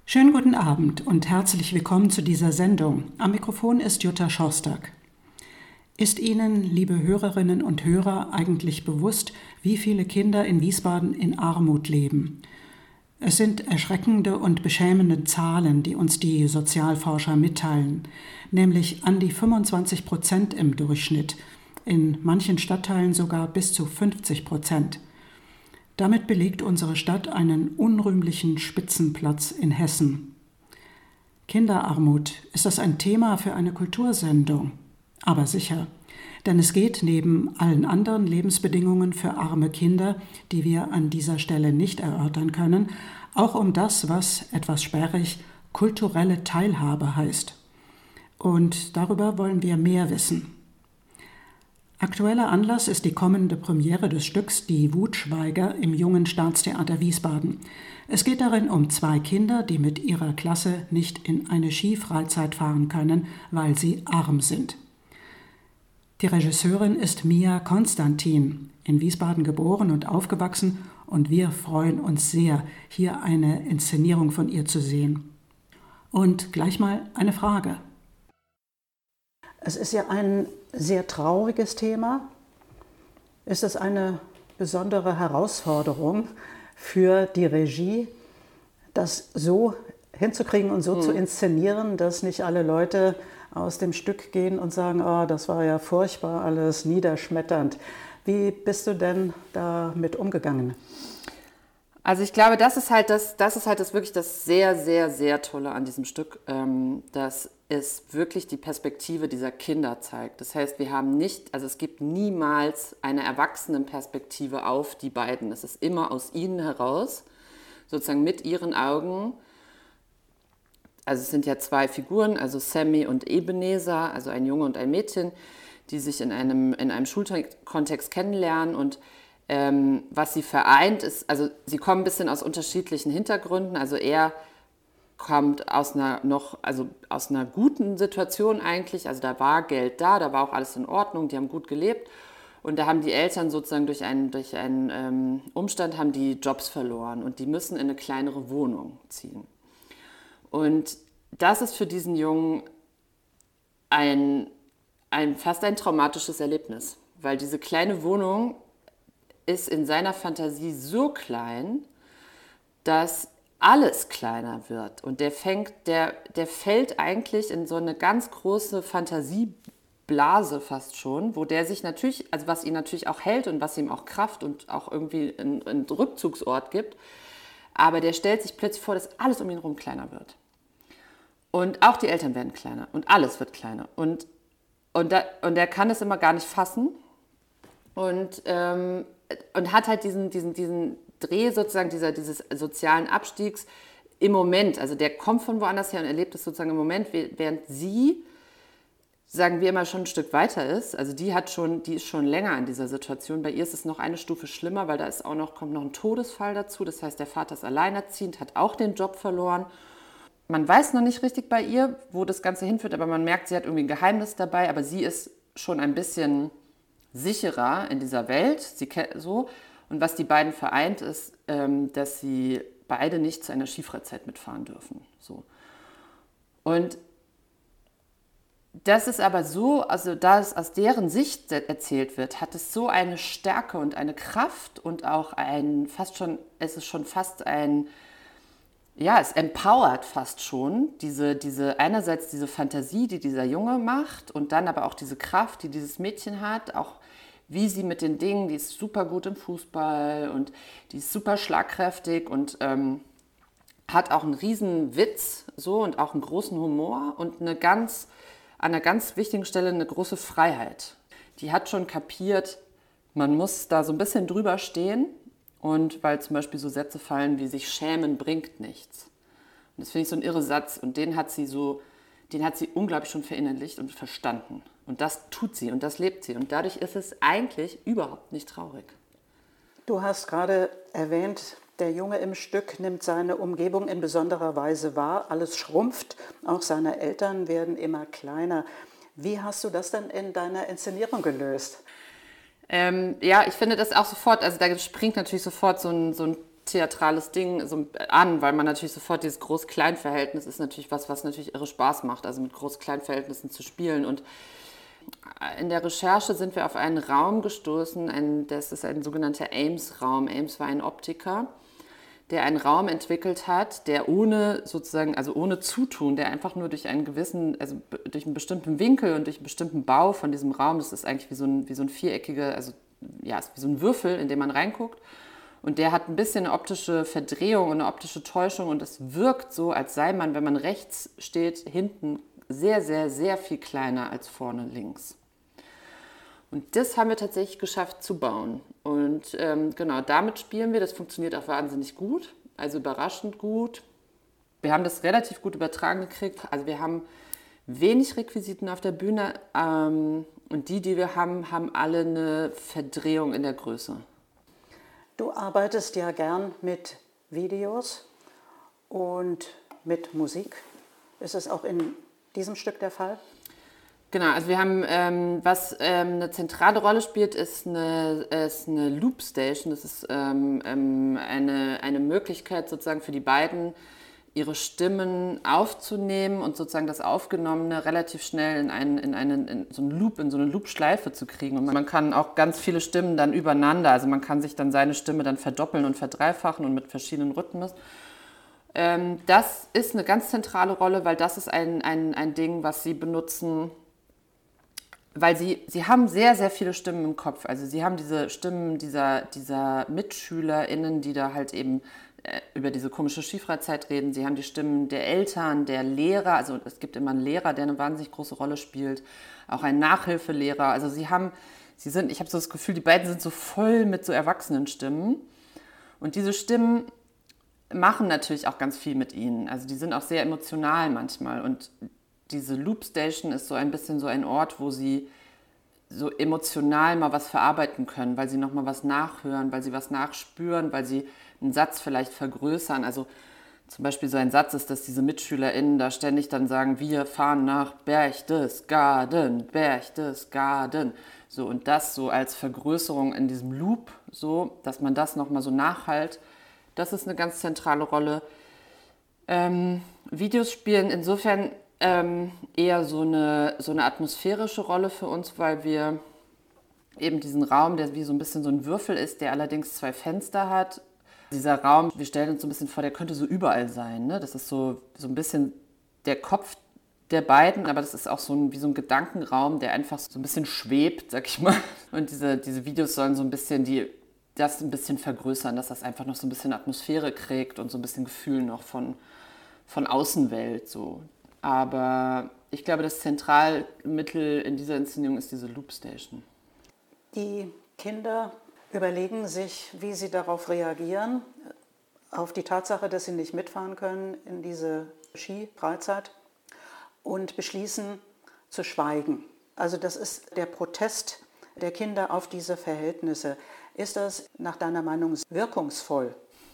Schönen guten Abend und herzlich willkommen zu dieser Sendung. Am Mikrofon ist Jutta Schostak. Ist Ihnen, liebe Hörerinnen und Hörer, eigentlich bewusst, wie viele Kinder in Wiesbaden in Armut leben? Es sind erschreckende und beschämende Zahlen, die uns die Sozialforscher mitteilen, nämlich an die 25% im Durchschnitt, in manchen Stadtteilen sogar bis zu 50%. Damit belegt unsere Stadt einen unrühmlichen Spitzenplatz in Hessen. Kinderarmut, ist das ein Thema für eine Kultursendung? Aber sicher, denn es geht neben allen anderen Lebensbedingungen für arme Kinder, die wir an dieser Stelle nicht erörtern können, auch um das, was, etwas sperrig, kulturelle Teilhabe heißt. Und darüber wollen wir mehr wissen. Aktueller Anlass ist die kommende Premiere des Stücks Die Wutschweiger im Jungen Staatstheater Wiesbaden. Es geht darin um 2 Kinder, die mit ihrer Klasse nicht in eine Skifreizeit fahren können, weil sie arm sind. Die Regisseurin ist Mia Konstantin, in Wiesbaden geboren und aufgewachsen, und wir freuen uns sehr, hier eine Inszenierung von ihr zu sehen. Und gleich mal eine Frage. Es ist ja ein sehr trauriges Thema. Ist es eine besondere Herausforderung für die Regie, das so hinzukriegen und so zu inszenieren, dass nicht alle Leute aus dem Stück gehen und sagen, oh, das war ja furchtbar, alles niederschmetternd. Wie bist du denn damit umgegangen? Also ich glaube, das ist halt das wirklich das sehr, sehr, sehr Tolle an diesem Stück, dass es wirklich die Perspektive dieser Kinder zeigt. Das heißt, es gibt niemals eine Erwachsenenperspektive auf die beiden. Es ist immer aus ihnen heraus, sozusagen mit ihren Augen. Also es sind ja 2 Figuren, also Sammy und Ebenezer, also ein Junge und ein Mädchen, die sich in einem Schulkontext kennenlernen, und was sie vereint ist, also sie kommen ein bisschen aus unterschiedlichen Hintergründen. Also er kommt aus einer guten Situation eigentlich, also da war Geld da war auch alles in Ordnung, die haben gut gelebt, und da haben die Eltern sozusagen durch einen Umstand haben die Jobs verloren und die müssen in eine kleinere Wohnung ziehen. Und das ist für diesen Jungen fast ein traumatisches Erlebnis, weil diese kleine Wohnung ist in seiner Fantasie so klein, dass alles kleiner wird. Und der fällt eigentlich in so eine ganz große Fantasieblase fast schon, wo der sich natürlich, also was ihn natürlich auch hält und was ihm auch Kraft und auch irgendwie einen Rückzugsort gibt, aber der stellt sich plötzlich vor, dass alles um ihn herum kleiner wird. Und auch die Eltern werden kleiner und alles wird kleiner. Und er kann es immer gar nicht fassen und hat halt diesen Dreh sozusagen dieses sozialen Abstiegs im Moment. Also der kommt von woanders her und erlebt es sozusagen im Moment, während sie, sagen wir immer, schon ein Stück weiter ist. Also die ist schon länger in dieser Situation. Bei ihr ist es noch eine Stufe schlimmer, weil kommt noch ein Todesfall dazu. Das heißt, der Vater ist alleinerziehend, hat auch den Job verloren. Man weiß noch nicht richtig bei ihr, wo das Ganze hinführt, aber man merkt, sie hat irgendwie ein Geheimnis dabei, aber sie ist schon ein bisschen sicherer in dieser Welt, so. Und was die beiden vereint, ist, dass sie beide nicht zu einer Skifreizeit mitfahren dürfen. So. Und das ist aber so, also da es aus deren Sicht erzählt wird, hat es so eine Stärke und eine Kraft und auch es empowert fast schon, einerseits diese Fantasie, die dieser Junge macht, und dann aber auch diese Kraft, die dieses Mädchen hat, auch wie sie mit den Dingen, die ist super gut im Fußball und die ist super schlagkräftig und hat auch einen riesen Witz so und auch einen großen Humor und an einer ganz wichtigen Stelle eine große Freiheit. Die hat schon kapiert, man muss da so ein bisschen drüber stehen, und weil zum Beispiel so Sätze fallen wie sich schämen bringt nichts. Und das finde ich so ein irre Satz, und den hat sie unglaublich schon verinnerlicht und verstanden. Und das tut sie und das lebt sie. Und dadurch ist es eigentlich überhaupt nicht traurig. Du hast gerade erwähnt, der Junge im Stück nimmt seine Umgebung in besonderer Weise wahr. Alles schrumpft, auch seine Eltern werden immer kleiner. Wie hast du das denn in deiner Inszenierung gelöst? Ich finde das auch sofort, also da springt natürlich sofort so ein theatrales Ding so an, weil man natürlich sofort dieses Groß-Klein-Verhältnis ist natürlich was natürlich irre Spaß macht, also mit Groß-Klein-Verhältnissen zu spielen. Und in der Recherche sind wir auf einen Raum gestoßen, das ist ein sogenannter Ames-Raum. Ames war ein Optiker, der einen Raum entwickelt hat, der ohne sozusagen, also ohne Zutun, der einfach nur durch einen gewissen, also durch einen bestimmten Winkel und durch einen bestimmten Bau von diesem Raum, das ist eigentlich wie so ein viereckiger, also ja, ist wie so ein Würfel, in den man reinguckt. Und der hat ein bisschen eine optische Verdrehung und eine optische Täuschung und es wirkt so, als sei man, wenn man rechts steht, hinten sehr, sehr, sehr viel kleiner als vorne links. Und das haben wir tatsächlich geschafft zu bauen. Und genau, damit spielen wir. Das funktioniert auch wahnsinnig gut, also überraschend gut. Wir haben das relativ gut übertragen gekriegt. Also wir haben wenig Requisiten auf der Bühne und die wir haben, haben alle eine Verdrehung in der Größe. Du arbeitest ja gern mit Videos und mit Musik. Ist es auch in diesem Stück der Fall? Genau, also wir haben, was eine zentrale Rolle spielt, ist eine Loop Station. Das ist eine Möglichkeit sozusagen für die beiden, ihre Stimmen aufzunehmen und sozusagen das Aufgenommene relativ schnell in so eine Loop-Schleife zu kriegen. Und man kann auch ganz viele Stimmen dann übereinander, also man kann sich dann seine Stimme dann verdoppeln und verdreifachen und mit verschiedenen Rhythmen. Das ist eine ganz zentrale Rolle, weil das ist ein Ding, was sie benutzen, weil sie haben sehr, sehr viele Stimmen im Kopf. Also sie haben diese Stimmen dieser MitschülerInnen, die da halt eben über diese komische Skifreizeit reden. Sie haben die Stimmen der Eltern, der Lehrer. Also es gibt immer einen Lehrer, der eine wahnsinnig große Rolle spielt. Auch einen Nachhilfelehrer. Also ich habe so das Gefühl, die beiden sind so voll mit so erwachsenen Stimmen. Und diese Stimmen machen natürlich auch ganz viel mit ihnen. Also die sind auch sehr emotional manchmal. Und diese Loop Station ist so ein bisschen so ein Ort, wo sie so emotional mal was verarbeiten können, weil sie nochmal was nachhören, weil sie was nachspüren, weil sie einen Satz vielleicht vergrößern. Also zum Beispiel so ein Satz ist, dass diese MitschülerInnen da ständig dann sagen, wir fahren nach Berchtesgaden. So, und das so als Vergrößerung in diesem Loop, so, dass man das nochmal so nachhalt, das ist eine ganz zentrale Rolle. Videos spielen insofern eher so eine atmosphärische Rolle für uns, weil wir eben diesen Raum, der wie so ein bisschen so ein Würfel ist, der allerdings 2 Fenster hat. Dieser Raum, wir stellen uns so ein bisschen vor, der könnte so überall sein. Ne? Das ist so ein bisschen der Kopf der beiden, aber das ist auch wie so ein Gedankenraum, der einfach so ein bisschen schwebt, sag ich mal. Und diese Videos sollen so ein bisschen das ein bisschen vergrößern, dass das einfach noch so ein bisschen Atmosphäre kriegt und so ein bisschen Gefühl noch von Außenwelt so. Aber ich glaube, das Zentralmittel in dieser Inszenierung ist diese Loop Station. Die Kinder überlegen sich, wie sie darauf reagieren, auf die Tatsache, dass sie nicht mitfahren können in diese Skifreizeit und beschließen zu schweigen. Also das ist der Protest der Kinder auf diese Verhältnisse. Ist das nach deiner Meinung wirkungsvoll?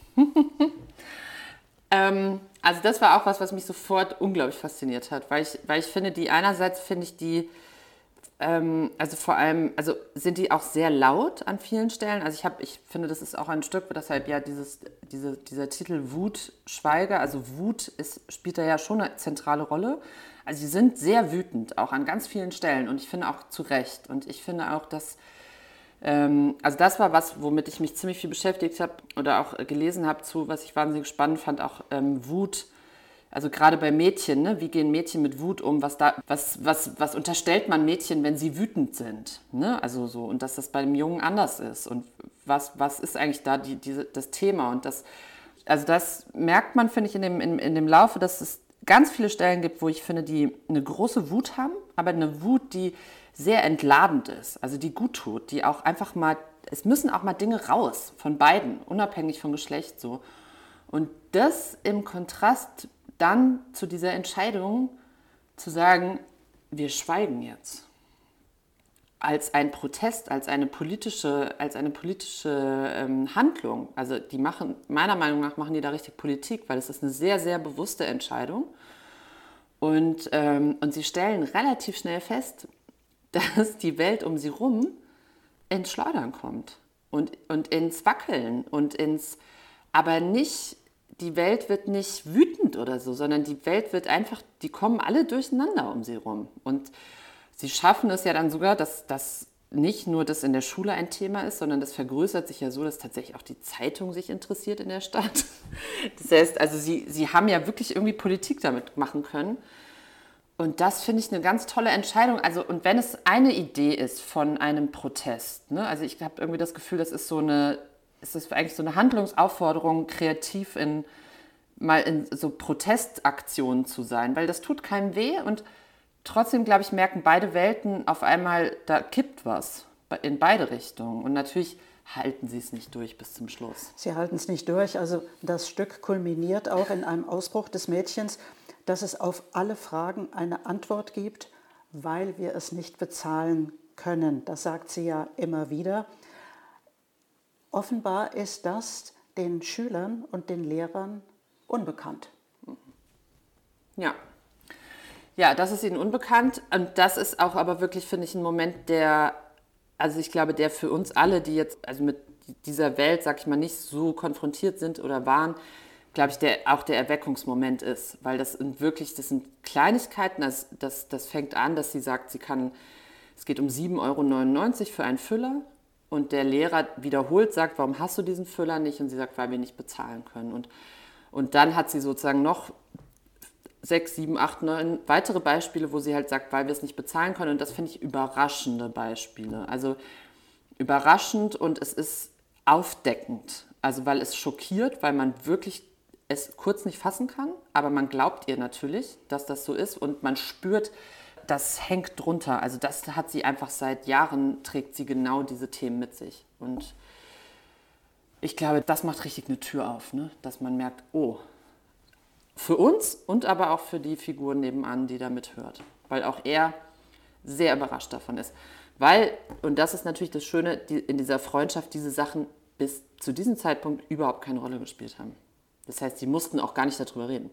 Also das war auch was mich sofort unglaublich fasziniert hat, weil ich finde, einerseits finde ich die, also vor allem, also sind die auch sehr laut an vielen Stellen. Also ich finde, das ist auch ein Stück, deshalb ja dieser Titel Wut, Schweige, also Wut spielt da ja schon eine zentrale Rolle. Also sie sind sehr wütend, auch an ganz vielen Stellen und ich finde auch zu Recht. Und ich finde auch, dass also das war was, womit ich mich ziemlich viel beschäftigt habe oder auch gelesen habe was ich wahnsinnig spannend fand, auch Wut, also gerade bei Mädchen, ne? Wie gehen Mädchen mit Wut um, was unterstellt man Mädchen, wenn sie wütend sind, ne? Also so, und dass das bei dem Jungen anders ist und was ist eigentlich da das Thema und das merkt man, finde ich, in dem Laufe, dass es ganz viele Stellen gibt, wo ich finde, die eine große Wut haben, aber eine Wut, die sehr entladend ist, also die gut tut, die auch einfach mal, es müssen auch mal Dinge raus von beiden, unabhängig vom Geschlecht so. Und das im Kontrast dann zu dieser Entscheidung zu sagen, wir schweigen jetzt. Als ein Protest, als eine politische Handlung. Also meiner Meinung nach machen die da richtig Politik, weil es ist eine sehr, sehr bewusste Entscheidung. Und sie stellen relativ schnell fest, dass die Welt um sie rum ins Schleudern kommt und ins Wackeln und ins aber nicht, die Welt wird nicht wütend oder so, sondern die Welt wird einfach, die kommen alle durcheinander um sie rum. Und sie schaffen es ja dann sogar, dass das nicht nur das in der Schule ein Thema ist, sondern das vergrößert sich ja so, dass tatsächlich auch die Zeitung sich interessiert in der Stadt. Das heißt, also sie haben ja wirklich irgendwie Politik damit machen können. Und das finde ich eine ganz tolle Entscheidung. Also, und wenn es eine Idee ist von einem Protest, ne, also ich habe irgendwie das Gefühl, es ist eigentlich so eine Handlungsaufforderung, kreativ mal in so Protestaktionen zu sein, weil das tut keinem weh und trotzdem, glaube ich, merken beide Welten auf einmal, da kippt was in beide Richtungen. Und natürlich halten sie es nicht durch bis zum Schluss. Sie halten es nicht durch. Also das Stück kulminiert auch in einem Ausbruch des Mädchens, dass es auf alle Fragen eine Antwort gibt, weil wir es nicht bezahlen können. Das sagt sie ja immer wieder. Offenbar ist das den Schülern und den Lehrern unbekannt. Ja. Ja, das ist ihnen unbekannt und das ist auch aber wirklich, finde ich, ein Moment, also ich glaube, der für uns alle, die jetzt also mit dieser Welt, sag ich mal, nicht so konfrontiert sind oder waren, glaube ich, auch der Erweckungsmoment ist, weil das sind Kleinigkeiten, das fängt an, dass sie sagt, es geht um 7,99 € für einen Füller und der Lehrer wiederholt sagt, warum hast du diesen Füller nicht? Und sie sagt, weil wir nicht bezahlen können. Und dann hat sie sozusagen noch 6, 7, 8, 9 weitere Beispiele, wo sie halt sagt, weil wir es nicht bezahlen können. Und das finde ich überraschende Beispiele. Also überraschend und es ist aufdeckend. Also weil es schockiert, weil man wirklich es kurz nicht fassen kann. Aber man glaubt ihr natürlich, dass das so ist. Und man spürt, das hängt drunter. Also das hat sie einfach seit Jahren, trägt sie genau diese Themen mit sich. Und ich glaube, das macht richtig eine Tür auf, ne? Dass man merkt, oh, für uns und aber auch für die Figur nebenan, die da mithört. Weil auch er sehr überrascht davon ist. Weil, und das ist natürlich das Schöne, in dieser Freundschaft diese Sachen bis zu diesem Zeitpunkt überhaupt keine Rolle gespielt haben. Das heißt, sie mussten auch gar nicht darüber reden.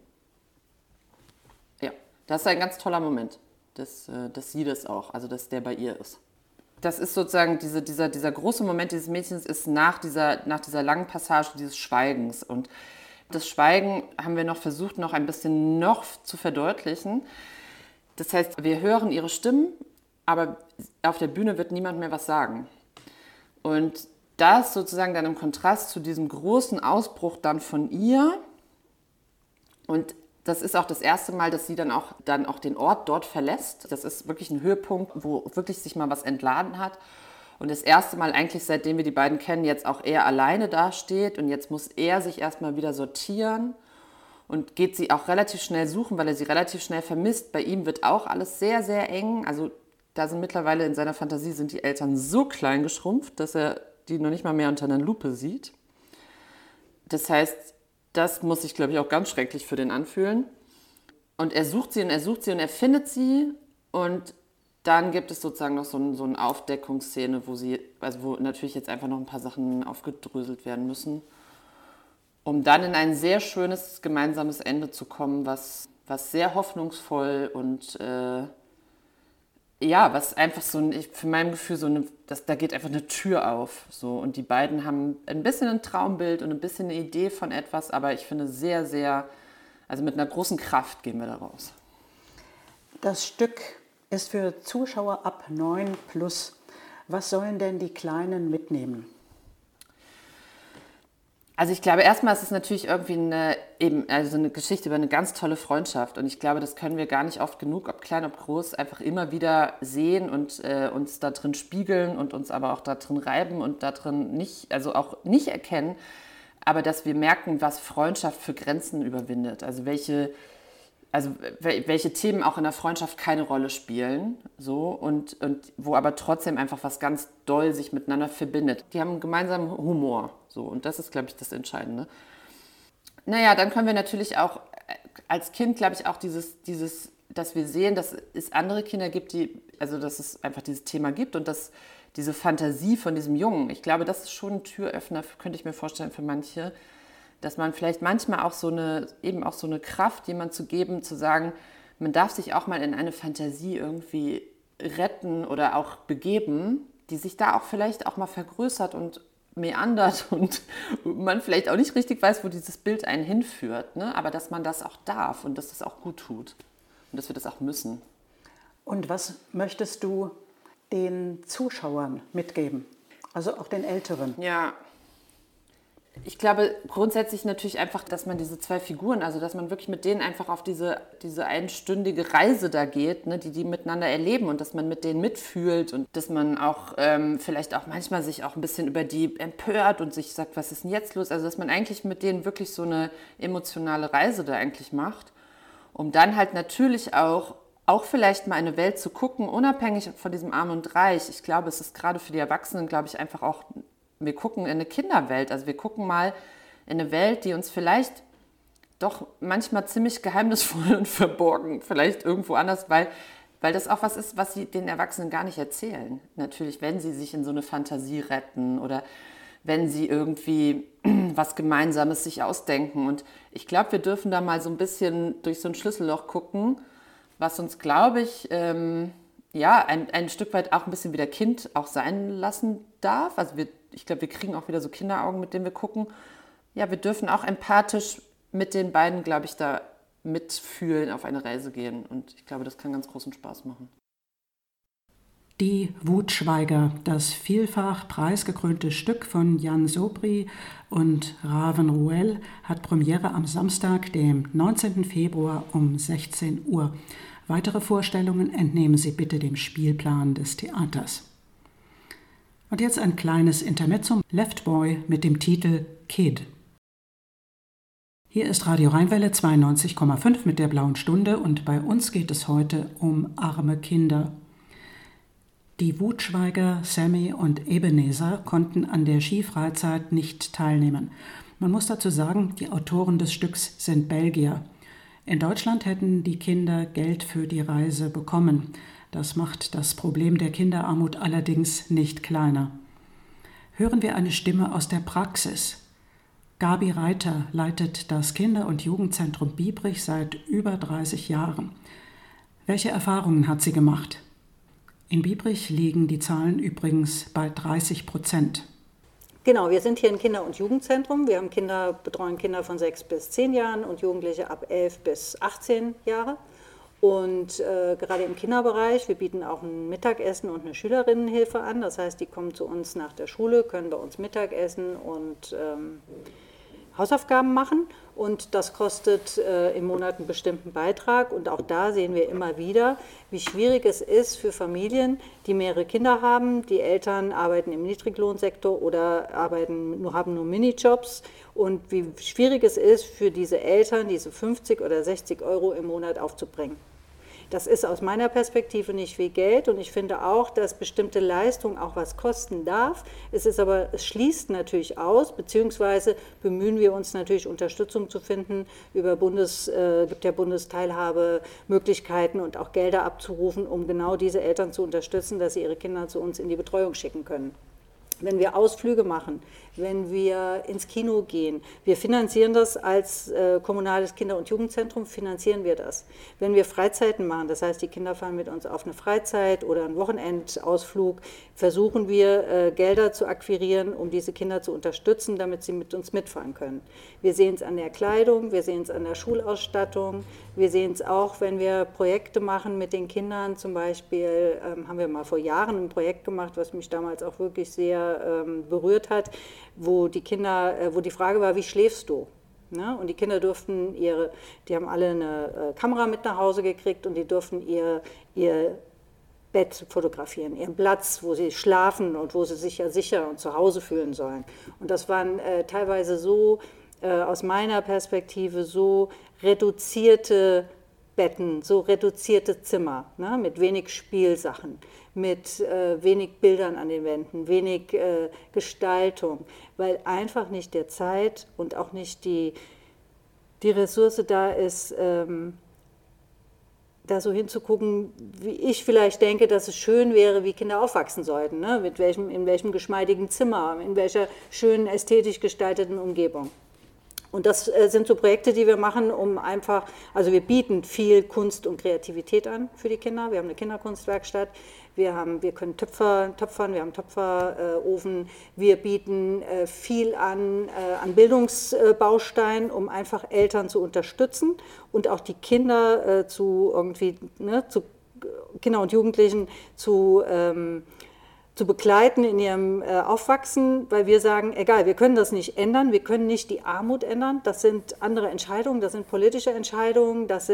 Ja, das ist ein ganz toller Moment, dass sie das auch, also dass der bei ihr ist. Das ist sozusagen dieser große Moment dieses Mädchens ist nach dieser langen Passage dieses Schweigens. Und das Schweigen haben wir noch versucht, noch ein bisschen noch zu verdeutlichen. Das heißt, wir hören ihre Stimmen, aber auf der Bühne wird niemand mehr was sagen. Und das sozusagen dann im Kontrast zu diesem großen Ausbruch dann von ihr. Und das ist auch das erste Mal, dass sie dann auch den Ort dort verlässt. Das ist wirklich ein Höhepunkt, wo wirklich sich mal was entladen hat. Und das erste Mal eigentlich, seitdem wir die beiden kennen, jetzt auch er alleine dasteht. Und jetzt muss er sich erstmal wieder sortieren und geht sie auch relativ schnell suchen, weil er sie relativ schnell vermisst. Bei ihm wird auch alles sehr, sehr eng. Also da sind mittlerweile in seiner Fantasie sind die Eltern so klein geschrumpft, dass er die noch nicht mal mehr unter einer Lupe sieht. Das heißt, das muss sich, glaube ich, auch ganz schrecklich für den anfühlen. Und er sucht sie und er sucht sie und er findet sie und dann gibt es sozusagen noch so eine Aufdeckungsszene, wo natürlich jetzt einfach noch ein paar Sachen aufgedröselt werden müssen, um dann in ein sehr schönes gemeinsames Ende zu kommen, was sehr hoffnungsvoll und was einfach für mein Gefühl da geht einfach eine Tür auf. So. Und die beiden haben ein bisschen ein Traumbild und ein bisschen eine Idee von etwas, aber ich finde sehr, sehr, also mit einer großen Kraft gehen wir da raus. Das Stück ist für Zuschauer ab 9 plus. Was sollen denn die Kleinen mitnehmen? Also ich glaube, erstmal ist es natürlich irgendwie eine Geschichte über eine ganz tolle Freundschaft. Und ich glaube, das können wir gar nicht oft genug, ob klein, ob groß, einfach immer wieder sehen und uns da drin spiegeln und uns aber auch da drin reiben und da drin auch nicht erkennen. Aber dass wir merken, was Freundschaft für Grenzen überwindet. Also welche Themen auch in der Freundschaft keine Rolle spielen, so und wo aber trotzdem einfach was ganz doll sich miteinander verbindet. Die haben einen gemeinsamen Humor, so und das ist, glaube ich, das Entscheidende. Naja, dann können wir natürlich auch als Kind, glaube ich, auch dieses, dass wir sehen, dass es andere Kinder gibt, dass es einfach dieses Thema gibt und dass diese Fantasie von diesem Jungen, ich glaube, das ist schon ein Türöffner, könnte ich mir vorstellen, für manche, dass man vielleicht manchmal auch so eine Kraft jemand zu geben, zu sagen, man darf sich auch mal in eine Fantasie irgendwie retten oder auch begeben, die sich da auch vielleicht auch mal vergrößert und meandert und man vielleicht auch nicht richtig weiß, wo dieses Bild einen hinführt, ne? Aber dass man das auch darf und dass das auch gut tut und dass wir das auch müssen. Und was möchtest du den Zuschauern mitgeben, also auch den Älteren? Ja, ich glaube grundsätzlich natürlich einfach, dass man diese 2 Figuren, also dass man wirklich mit denen einfach auf diese einstündige Reise da geht, ne, die miteinander erleben und dass man mit denen mitfühlt und dass man auch vielleicht auch manchmal sich auch ein bisschen über die empört und sich sagt, was ist denn jetzt los? Also dass man eigentlich mit denen wirklich so eine emotionale Reise da eigentlich macht, um dann halt natürlich auch vielleicht mal eine Welt zu gucken, unabhängig von diesem Arm und Reich. Ich glaube, es ist gerade für die Erwachsenen, glaube ich, einfach auch, wir gucken in eine Kinderwelt. Also wir gucken mal in eine Welt, die uns vielleicht doch manchmal ziemlich geheimnisvoll und verborgen, vielleicht irgendwo anders, weil das auch was ist, was sie den Erwachsenen gar nicht erzählen. Natürlich, wenn sie sich in so eine Fantasie retten oder wenn sie irgendwie was Gemeinsames sich ausdenken. Und ich glaube, wir dürfen da mal so ein bisschen durch so ein Schlüsselloch gucken, was uns, glaube ich, ein Stück weit auch ein bisschen wieder Kind auch sein lassen darf. Also ich glaube, wir kriegen auch wieder so Kinderaugen, mit denen wir gucken. Ja, wir dürfen auch empathisch mit den beiden, glaube ich, da mitfühlen, auf eine Reise gehen. Und ich glaube, das kann ganz großen Spaß machen. Die Wutschweiger, das vielfach preisgekrönte Stück von Jan Sobry und Raven Ruel, hat Premiere am Samstag, dem 19. Februar um 16 Uhr. Weitere Vorstellungen entnehmen Sie bitte dem Spielplan des Theaters. Und jetzt ein kleines Intermezzo, Left Boy mit dem Titel Kid. Hier ist Radio Rheinwelle 92,5 mit der Blauen Stunde und bei uns geht es heute um arme Kinder. Die Wutschweiger, Sammy und Ebenezer konnten an der Skifreizeit nicht teilnehmen. Man muss dazu sagen, die Autoren des Stücks sind Belgier. In Deutschland hätten die Kinder Geld für die Reise bekommen. Das macht das Problem der Kinderarmut allerdings nicht kleiner. Hören wir eine Stimme aus der Praxis. Gabi Reiter leitet das Kinder- und Jugendzentrum Biebrich seit über 30 Jahren. Welche Erfahrungen hat sie gemacht? In Biebrich liegen die Zahlen übrigens bei 30%. Genau, wir sind hier ein Kinder- und Jugendzentrum. Wir haben betreuen Kinder von 6 bis 10 Jahren und Jugendliche ab 11 bis 18 Jahre. Und gerade im Kinderbereich, wir bieten auch ein Mittagessen und eine Schülerinnenhilfe an. Das heißt, die kommen zu uns nach der Schule, können bei uns Mittagessen und Hausaufgaben machen. Und das kostet im Monat einen bestimmten Beitrag. Und auch da sehen wir immer wieder, wie schwierig es ist für Familien, die mehrere Kinder haben. Die Eltern arbeiten im Niedriglohnsektor oder haben nur Minijobs. Und wie schwierig es ist für diese Eltern, diese 50 oder 60 Euro im Monat aufzubringen. Das ist aus meiner Perspektive nicht viel Geld und ich finde auch, dass bestimmte Leistung auch was kosten darf. Es schließt natürlich aus, beziehungsweise bemühen wir uns natürlich Unterstützung zu finden, gibt ja Bundesteilhabemöglichkeiten und auch Gelder abzurufen, um genau diese Eltern zu unterstützen, dass sie ihre Kinder zu uns in die Betreuung schicken können. Wenn wir Ausflüge machen, wenn wir ins Kino gehen, wir finanzieren das als kommunales Kinder- und Jugendzentrum, finanzieren wir das. Wenn wir Freizeiten machen, das heißt, die Kinder fahren mit uns auf eine Freizeit oder einen Wochenendausflug, versuchen wir Gelder zu akquirieren, um diese Kinder zu unterstützen, damit sie mit uns mitfahren können. Wir sehen es an der Kleidung, wir sehen es an der Schulausstattung, wir sehen es auch, wenn wir Projekte machen mit den Kindern, zum Beispiel haben wir mal vor Jahren ein Projekt gemacht, was mich damals auch wirklich sehr berührt hat, wo die Frage war, wie schläfst du? Ne? Und die Kinder die haben alle eine Kamera mit nach Hause gekriegt und die durften ihr Bett fotografieren, ihren Platz, wo sie schlafen und wo sie sich ja sicher und zu Hause fühlen sollen. Und das waren teilweise so, aus meiner Perspektive, so reduzierte Betten, so reduzierte Zimmer, ne, mit wenig Spielsachen, mit wenig Bildern an den Wänden, wenig Gestaltung, weil einfach nicht der Zeit und auch nicht die Ressource da ist, da so hinzugucken, wie ich vielleicht denke, dass es schön wäre, wie Kinder aufwachsen sollten, ne, in welchem geschmeidigen Zimmer, in welcher schönen ästhetisch gestalteten Umgebung. Und das sind so Projekte, die wir machen, um einfach, also wir bieten viel Kunst und Kreativität an für die Kinder. Wir haben eine Kinderkunstwerkstatt, wir können töpfern, wir haben einen Töpferofen, wir bieten viel an Bildungsbausteinen, um einfach Eltern zu unterstützen und auch die Kinder Kinder und Jugendlichen zu begleiten in ihrem Aufwachsen, weil wir sagen, egal, wir können das nicht ändern, wir können nicht die Armut ändern, das sind andere Entscheidungen, das sind politische Entscheidungen, das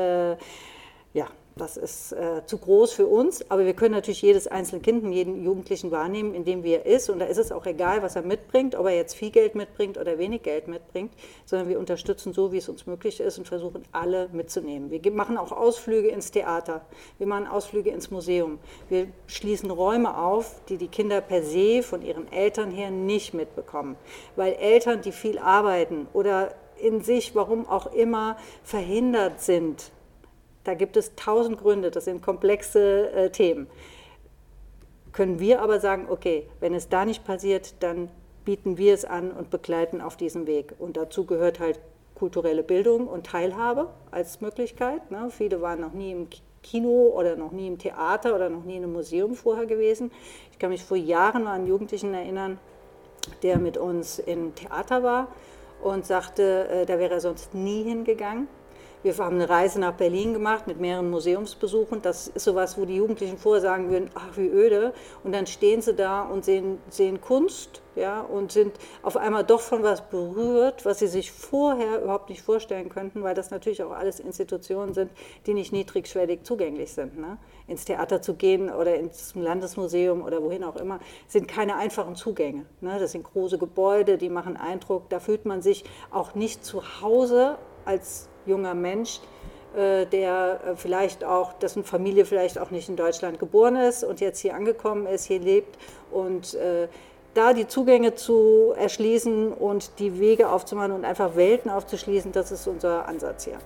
ist zu groß für uns, aber wir können natürlich jedes einzelne Kind und jeden Jugendlichen wahrnehmen, in dem er ist, und da ist es auch egal, was er mitbringt, ob er jetzt viel Geld mitbringt oder wenig Geld mitbringt, sondern wir unterstützen so, wie es uns möglich ist und versuchen, alle mitzunehmen. Wir machen auch Ausflüge ins Theater, wir machen Ausflüge ins Museum, wir schließen Räume auf, die die Kinder per se von ihren Eltern her nicht mitbekommen, weil Eltern, die viel arbeiten oder in sich, warum auch immer, verhindert sind. Da gibt es 1000 Gründe, das sind komplexe Themen. Können wir aber sagen, okay, wenn es da nicht passiert, dann bieten wir es an und begleiten auf diesem Weg. Und dazu gehört halt kulturelle Bildung und Teilhabe als Möglichkeit. Ne? Viele waren noch nie im Kino oder noch nie im Theater oder noch nie in einem Museum vorher gewesen. Ich kann mich vor Jahren an einen Jugendlichen erinnern, der mit uns im Theater war und sagte, da wäre er sonst nie hingegangen. Wir haben eine Reise nach Berlin gemacht mit mehreren Museumsbesuchen. Das ist sowas, wo die Jugendlichen vorher sagen würden, ach wie öde. Und dann stehen sie da und sehen Kunst, ja, und sind auf einmal doch von was berührt, was sie sich vorher überhaupt nicht vorstellen könnten, weil das natürlich auch alles Institutionen sind, die nicht niedrigschwellig zugänglich sind. Ne? Ins Theater zu gehen oder ins Landesmuseum oder wohin auch immer, sind keine einfachen Zugänge. Ne? Das sind große Gebäude, die machen Eindruck. Da fühlt man sich auch nicht zu Hause als junger Mensch, der vielleicht auch, dessen Familie vielleicht auch nicht in Deutschland geboren ist und jetzt hier angekommen ist, hier lebt, und da die Zugänge zu erschließen und die Wege aufzumachen und einfach Welten aufzuschließen, das ist unser Ansatz hier.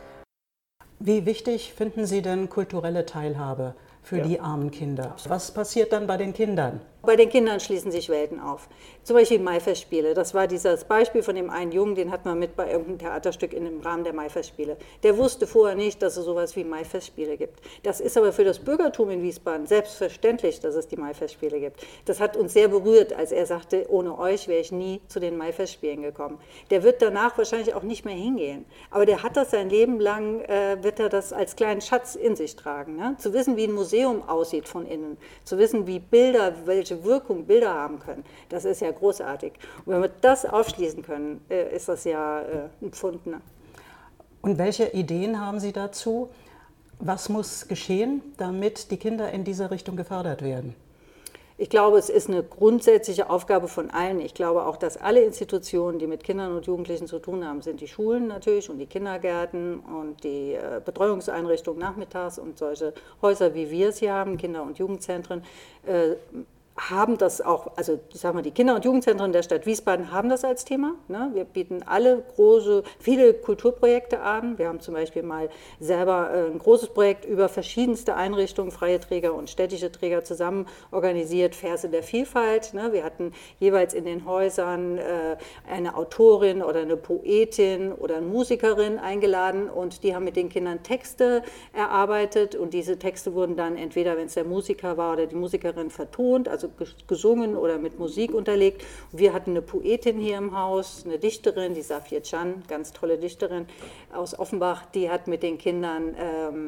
Wie wichtig finden Sie denn kulturelle Teilhabe für die armen Kinder? Was passiert dann bei den Kindern? Bei den Kindern schließen sich Welten auf. Zum Beispiel Maifestspiele. Das war dieses Beispiel von dem einen Jungen, den hat man mit bei irgendeinem Theaterstück im Rahmen der Maifestspiele. Der wusste vorher nicht, dass es sowas wie Maifestspiele gibt. Das ist aber für das Bürgertum in Wiesbaden selbstverständlich, dass es die Maifestspiele gibt. Das hat uns sehr berührt, als er sagte, ohne euch wäre ich nie zu den Maifestspielen gekommen. Der wird danach wahrscheinlich auch nicht mehr hingehen. Aber der hat das sein Leben lang, wird er das als kleinen Schatz in sich tragen. Ne? Zu wissen, wie ein Museum aussieht von innen, zu wissen, wie Bilder, welche Wirkung Bilder haben können, das ist ja großartig. Und wenn wir das aufschließen können, ist das ja ein Pfund. Ne? Und welche Ideen haben Sie dazu? Was muss geschehen, damit die Kinder in diese Richtung gefördert werden? Ich glaube, es ist eine grundsätzliche Aufgabe von allen. Ich glaube auch, dass alle Institutionen, die mit Kindern und Jugendlichen zu tun haben, sind die Schulen natürlich und die Kindergärten und die Betreuungseinrichtungen nachmittags und solche Häuser, wie wir es hier haben, Kinder- und Jugendzentren, haben das auch, also ich sag mal, die Kinder- und Jugendzentren der Stadt Wiesbaden haben das als Thema. Ne? Wir bieten viele Kulturprojekte an. Wir haben zum Beispiel mal selber ein großes Projekt über verschiedenste Einrichtungen, freie Träger und städtische Träger zusammen organisiert, Verse der Vielfalt. Ne? Wir hatten jeweils in den Häusern eine Autorin oder eine Poetin oder eine Musikerin eingeladen und die haben mit den Kindern Texte erarbeitet und diese Texte wurden dann entweder, wenn es der Musiker war oder die Musikerin, vertont, also gesungen oder mit Musik unterlegt. Wir hatten eine Poetin hier im Haus, eine Dichterin, die Safia Can, ganz tolle Dichterin aus Offenbach, die hat mit den Kindern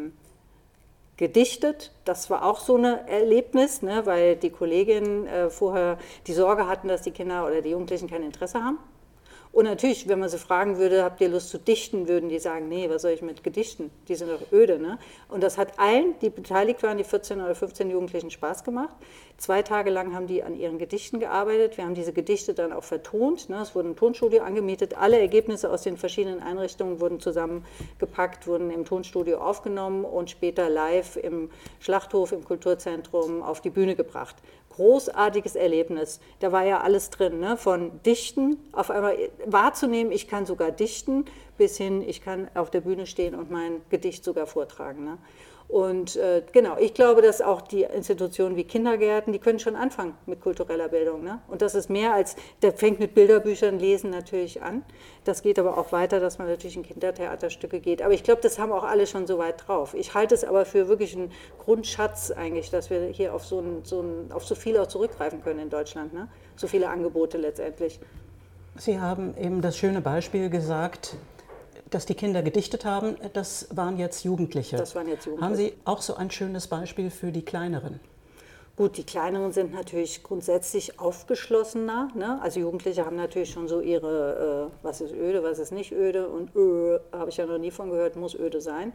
gedichtet. Das war auch so ein Erlebnis, ne, weil die Kolleginnen vorher die Sorge hatten, dass die Kinder oder die Jugendlichen kein Interesse haben. Und natürlich, wenn man sie fragen würde, habt ihr Lust zu dichten, würden die sagen, nee, was soll ich mit Gedichten? Die sind doch öde. Ne? Und das hat allen, die beteiligt waren, die 14 oder 15 Jugendlichen, Spaß gemacht. 2 Tage lang haben die an ihren Gedichten gearbeitet. Wir haben diese Gedichte dann auch vertont. Ne? Es wurde ein Tonstudio angemietet. Alle Ergebnisse aus den verschiedenen Einrichtungen wurden zusammengepackt, wurden im Tonstudio aufgenommen und später live im Schlachthof, im Kulturzentrum auf die Bühne gebracht. Großartiges Erlebnis. Da war ja alles drin, ne? Von Dichten, auf einmal wahrzunehmen, ich kann sogar dichten, bis hin, ich kann auf der Bühne stehen und mein Gedicht sogar vortragen. Ne? Und genau, ich glaube, dass auch die Institutionen wie Kindergärten, die können schon anfangen mit kultureller Bildung. Ne? Und das ist mehr als, der fängt mit Bilderbüchern, Lesen natürlich an. Das geht aber auch weiter, dass man natürlich in Kindertheaterstücke geht. Aber ich glaube, das haben auch alle schon so weit drauf. Ich halte es aber für wirklich einen Grundschatz eigentlich, dass wir hier auf so viel auch zurückgreifen können in Deutschland. Ne? So viele Angebote letztendlich. Sie haben eben das schöne Beispiel gesagt, dass die Kinder gedichtet haben, das waren jetzt Jugendliche. Das waren jetzt Jugendliche. Haben Sie auch so ein schönes Beispiel für die Kleineren? Gut, die Kleineren sind natürlich grundsätzlich aufgeschlossener. Ne? Also Jugendliche haben natürlich schon so ihre, was ist öde, was ist nicht öde. Und habe ich ja noch nie von gehört, muss öde sein.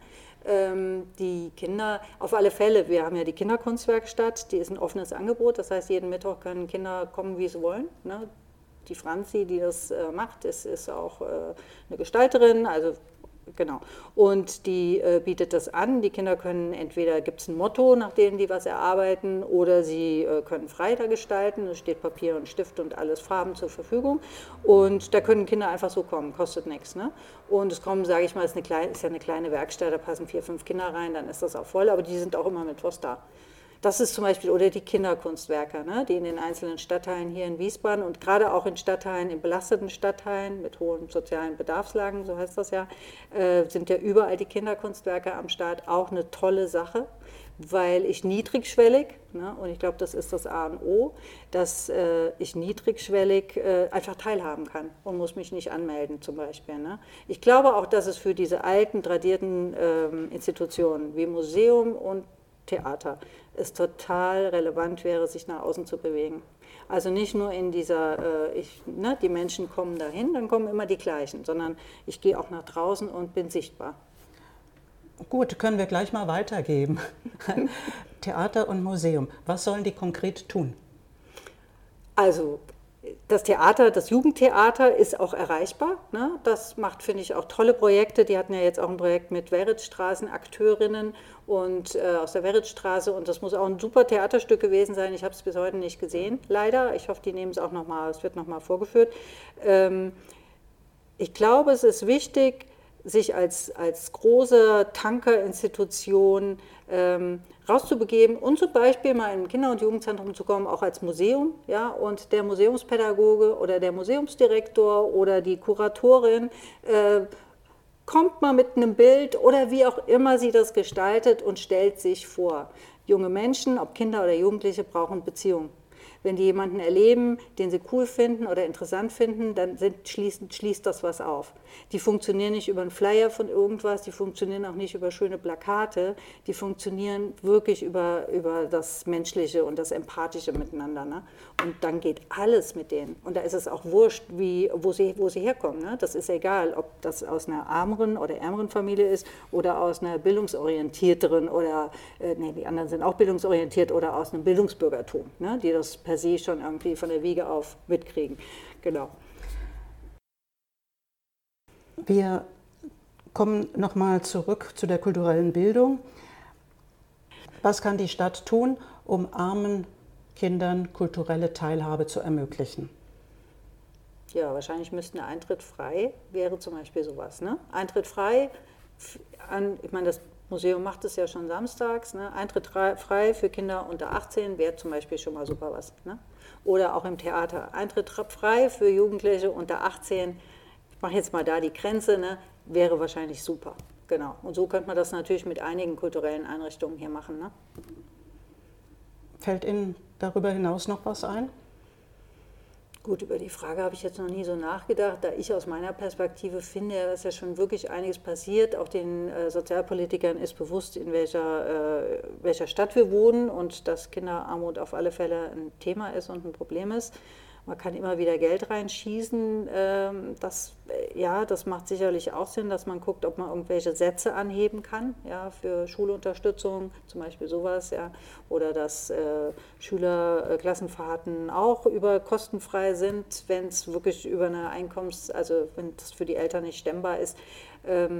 Die Kinder, auf alle Fälle, wir haben ja die Kinderkunstwerkstatt, die ist ein offenes Angebot. Das heißt, jeden Mittwoch können Kinder kommen, wie sie wollen. Ne? Die Franzi, die das macht, ist auch eine Gestalterin, also genau. Und die bietet das an. Die Kinder können entweder, gibt es ein Motto, nach dem die was erarbeiten, oder sie können frei da gestalten. Es steht Papier und Stift und alles Farben zur Verfügung. Und da können Kinder einfach so kommen, kostet nichts. Ne? Und es kommen, sage ich mal, ist ja eine kleine Werkstatt, da passen 4, 5 Kinder rein, dann ist das auch voll, aber die sind auch immer mit was da. Das ist zum Beispiel, oder die Kinderkunstwerke, ne, die in den einzelnen Stadtteilen hier in Wiesbaden und gerade auch in Stadtteilen, in belasteten Stadtteilen mit hohen sozialen Bedarfslagen, so heißt das ja, sind ja überall die Kinderkunstwerke am Start, auch eine tolle Sache, weil ich niedrigschwellig, ne, und ich glaube, das ist das A und O, dass ich niedrigschwellig einfach teilhaben kann und muss mich nicht anmelden zum Beispiel. Ne. Ich glaube auch, dass es für diese alten, tradierten Institutionen wie Museum und Theater es total relevant wäre, sich nach außen zu bewegen. Also nicht nur in dieser, die Menschen kommen dahin, dann kommen immer die gleichen, sondern ich gehe auch nach draußen und bin sichtbar. Gut, können wir gleich mal weitergeben. Theater und Museum, was sollen die konkret tun? Also das Theater, das Jugendtheater ist auch erreichbar. Ne? Das macht, finde ich, auch tolle Projekte. Die hatten ja jetzt auch ein Projekt mit Werritzstraßen-Akteurinnen und aus der Werritzstraße. Und das muss auch ein super Theaterstück gewesen sein. Ich habe es bis heute nicht gesehen, leider. Ich hoffe, die nehmen es auch nochmal, es wird nochmal vorgeführt. Ich glaube, es ist wichtig, sich als große Tankerinstitution rauszubegeben und zum Beispiel mal in ein Kinder- und Jugendzentrum zu kommen, auch als Museum. Ja, und der Museumspädagoge oder der Museumsdirektor oder die Kuratorin kommt mal mit einem Bild oder wie auch immer sie das gestaltet und stellt sich vor. Junge Menschen, ob Kinder oder Jugendliche, brauchen Beziehung. Wenn die jemanden erleben, den sie cool finden oder interessant finden, dann schließt das was auf. Die funktionieren nicht über einen Flyer von irgendwas, die funktionieren auch nicht über schöne Plakate, die funktionieren wirklich über das Menschliche und das Empathische miteinander. Ne? Und dann geht alles mit denen. Und da ist es auch wurscht, wo sie herkommen. Ne? Das ist egal, ob das aus einer armeren oder ärmeren Familie ist oder aus einer bildungsorientierteren oder, die anderen sind auch bildungsorientiert oder aus einem Bildungsbürgertum, ne? Die das per se schon irgendwie von der Wiege auf mitkriegen. Genau. Wir kommen nochmal zurück zu der kulturellen Bildung. Was kann die Stadt tun, um armen Kindern kulturelle Teilhabe zu ermöglichen? Ja, wahrscheinlich müssten der Eintritt frei, wäre zum Beispiel sowas. Ne? Eintritt frei, ich meine, das Museum macht es ja schon samstags, ne? Eintritt frei für Kinder unter 18 wäre zum Beispiel schon mal super was. Ne? Oder auch im Theater, Eintritt frei für Jugendliche unter 18, ich mache jetzt mal da die Grenze, ne? Wäre wahrscheinlich super. Genau. Und so könnte man das natürlich mit einigen kulturellen Einrichtungen hier machen. Ne? Fällt Ihnen darüber hinaus noch was ein? Gut, über die Frage habe ich jetzt noch nie so nachgedacht, da ich aus meiner Perspektive finde, dass ja schon wirklich einiges passiert. Auch den Sozialpolitikern ist bewusst, in welcher Stadt wir wohnen und dass Kinderarmut auf alle Fälle ein Thema ist und ein Problem ist. Man kann immer wieder Geld reinschießen. Das macht sicherlich auch Sinn, dass man guckt, ob man irgendwelche Sätze anheben kann, ja, für Schulunterstützung, zum Beispiel sowas, ja, oder dass Schülerklassenfahrten auch kostenfrei sind, wenn es wirklich über eine wenn das für die Eltern nicht stemmbar ist.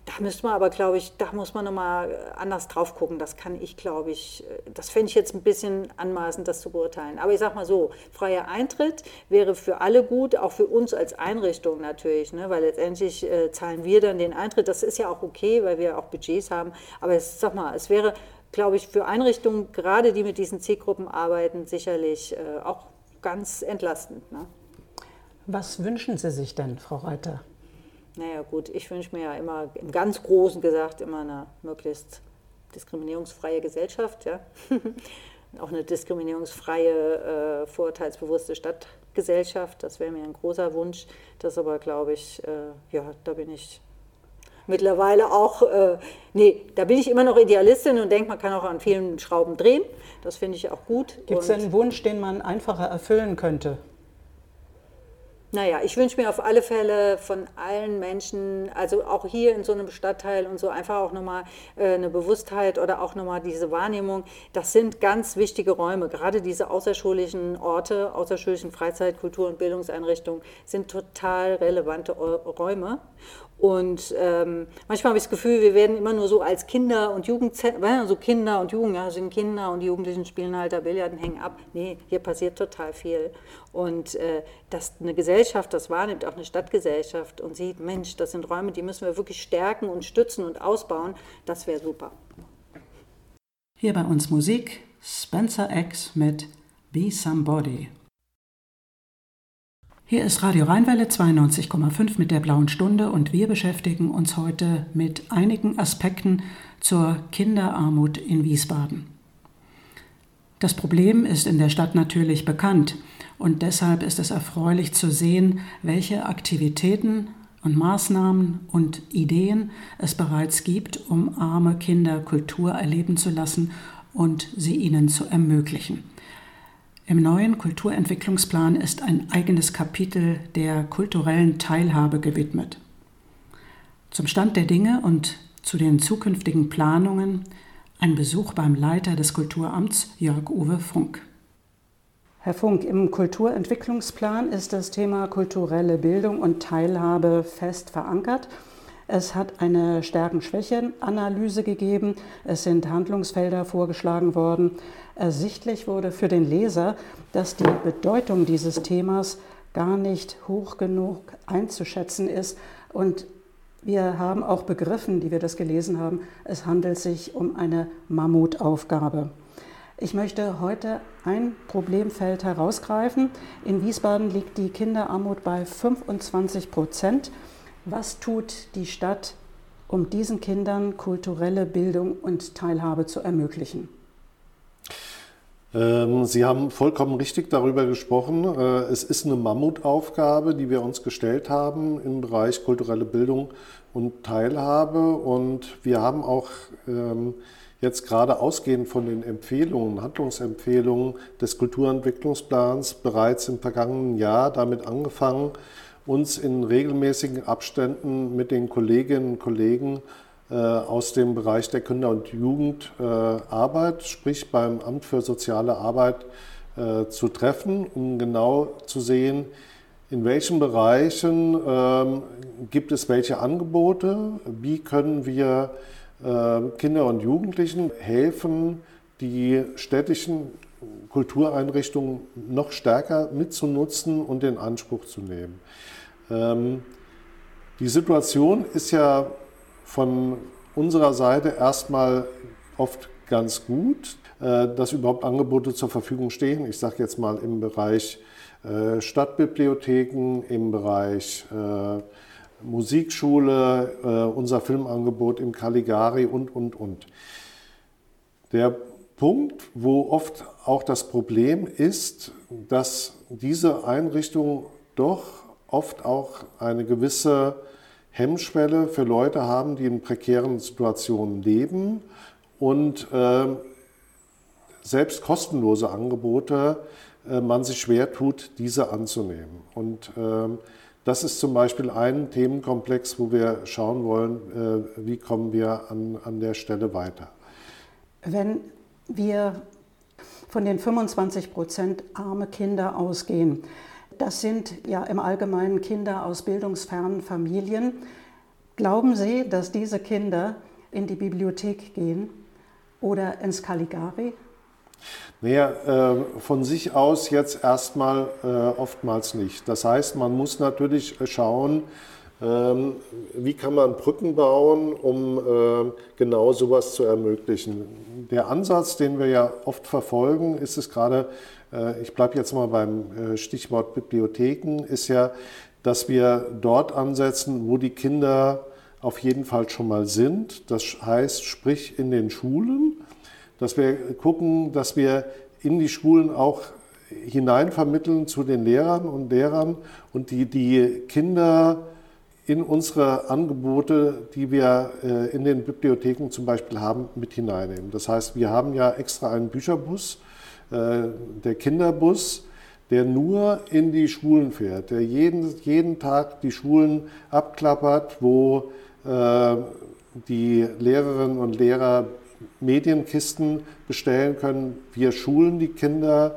Da müsste man aber, glaube ich, da muss man nochmal anders drauf gucken. Das kann ich, glaube ich, das fände ich jetzt ein bisschen anmaßend, das zu beurteilen. Aber ich sage mal so, freier Eintritt wäre für alle gut, auch für uns als Einrichtung natürlich, ne? Weil letztendlich zahlen wir dann den Eintritt. Das ist ja auch okay, weil wir auch Budgets haben. Aber sag mal, es wäre, glaube ich, für Einrichtungen, gerade die mit diesen Zielgruppen arbeiten, sicherlich auch ganz entlastend. Ne? Was wünschen Sie sich denn, Frau Reiter? Naja gut, ich wünsche mir ja immer, im ganz Großen gesagt, immer eine möglichst diskriminierungsfreie Gesellschaft. Ja? Auch eine diskriminierungsfreie, vorurteilsbewusste Stadtgesellschaft. Das wäre mir ein großer Wunsch. Das aber, glaube ich, ja, da bin ich mittlerweile auch, da bin ich immer noch Idealistin und denke, man kann auch an vielen Schrauben drehen. Das finde ich auch gut. Gibt es denn einen Wunsch, den man einfacher erfüllen könnte? Naja, ich wünsche mir auf alle Fälle von allen Menschen, also auch hier in so einem Stadtteil und so, einfach auch nochmal eine Bewusstheit oder auch nochmal diese Wahrnehmung, das sind ganz wichtige Räume. Gerade diese außerschulischen Orte, außerschulischen Freizeit-, Kultur- und Bildungseinrichtungen sind total relevante Räume. Und manchmal habe ich das Gefühl, wir werden immer nur so als Kinder- und Jugendzentrum, also Kinder und Jugend, ja, sind Kinder und die Jugendlichen spielen halt da Billard und hängen ab. Nee, hier passiert total viel. Und dass eine Gesellschaft das wahrnimmt, auch eine Stadtgesellschaft und sieht, Mensch, das sind Räume, die müssen wir wirklich stärken und stützen und ausbauen, das wäre super. Hier bei uns Musik, Spencer X mit Be Somebody. Hier ist Radio Rheinwelle 92,5 mit der Blauen Stunde und wir beschäftigen uns heute mit einigen Aspekten zur Kinderarmut in Wiesbaden. Das Problem ist in der Stadt natürlich bekannt und deshalb ist es erfreulich zu sehen, welche Aktivitäten und Maßnahmen und Ideen es bereits gibt, um arme Kinder Kultur erleben zu lassen und sie ihnen zu ermöglichen. Im neuen Kulturentwicklungsplan ist ein eigenes Kapitel der kulturellen Teilhabe gewidmet. Zum Stand der Dinge und zu den zukünftigen Planungen ein Besuch beim Leiter des Kulturamts, Jörg-Uwe Funk. Herr Funk, im Kulturentwicklungsplan ist das Thema kulturelle Bildung und Teilhabe fest verankert. Es hat eine Stärken-Schwächen-Analyse gegeben, es sind Handlungsfelder vorgeschlagen worden. Ersichtlich wurde für den Leser, dass die Bedeutung dieses Themas gar nicht hoch genug einzuschätzen ist. Und wir haben auch begriffen, die wir das gelesen haben, es handelt sich um eine Mammutaufgabe. Ich möchte heute ein Problemfeld herausgreifen. In Wiesbaden liegt die Kinderarmut bei 25%. Was tut die Stadt, um diesen Kindern kulturelle Bildung und Teilhabe zu ermöglichen? Sie haben vollkommen richtig darüber gesprochen. Es ist eine Mammutaufgabe, die wir uns gestellt haben im Bereich kulturelle Bildung und Teilhabe. Und wir haben auch jetzt gerade ausgehend von den Empfehlungen, Handlungsempfehlungen des Kulturentwicklungsplans bereits im vergangenen Jahr damit angefangen, uns in regelmäßigen Abständen mit den Kolleginnen und Kollegen aus dem Bereich der Kinder- und Jugendarbeit, sprich beim Amt für soziale Arbeit, zu treffen, um genau zu sehen, in welchen Bereichen gibt es welche Angebote, wie können wir Kinder und Jugendlichen helfen, die städtischen Kultureinrichtungen noch stärker mitzunutzen und in Anspruch zu nehmen. Die Situation ist ja von unserer Seite erstmal oft ganz gut, dass überhaupt Angebote zur Verfügung stehen. Ich sage jetzt mal im Bereich Stadtbibliotheken, im Bereich Musikschule, unser Filmangebot im Caligari und. Der Punkt, wo oft auch das Problem ist, dass diese Einrichtungen doch oft auch eine gewisse Hemmschwelle für Leute haben, die in prekären Situationen leben und selbst kostenlose Angebote man sich schwer tut, diese anzunehmen. Und das ist zum Beispiel ein Themenkomplex, wo wir schauen wollen, wie kommen wir an der Stelle weiter. Wenn wir von den 25% arme Kinder ausgehen, das sind ja im Allgemeinen Kinder aus bildungsfernen Familien. Glauben Sie, dass diese Kinder in die Bibliothek gehen oder ins Caligari? Naja, von sich aus jetzt erstmal oftmals nicht. Das heißt, man muss natürlich schauen, wie kann man Brücken bauen, um genau sowas zu ermöglichen. Der Ansatz, den wir ja oft verfolgen, ist es gerade, ich bleibe jetzt mal beim Stichwort Bibliotheken, ist ja, dass wir dort ansetzen, wo die Kinder auf jeden Fall schon mal sind. Das heißt, sprich in den Schulen, dass wir gucken, dass wir in die Schulen auch hineinvermitteln zu den Lehrern und die Kinder in unsere Angebote, die wir in den Bibliotheken zum Beispiel haben, mit hineinnehmen. Das heißt, wir haben ja extra einen Bücherbus, der Kinderbus, der nur in die Schulen fährt, der jeden Tag die Schulen abklappert, wo die Lehrerinnen und Lehrer Medienkisten bestellen können. Wir schulen die Kinder,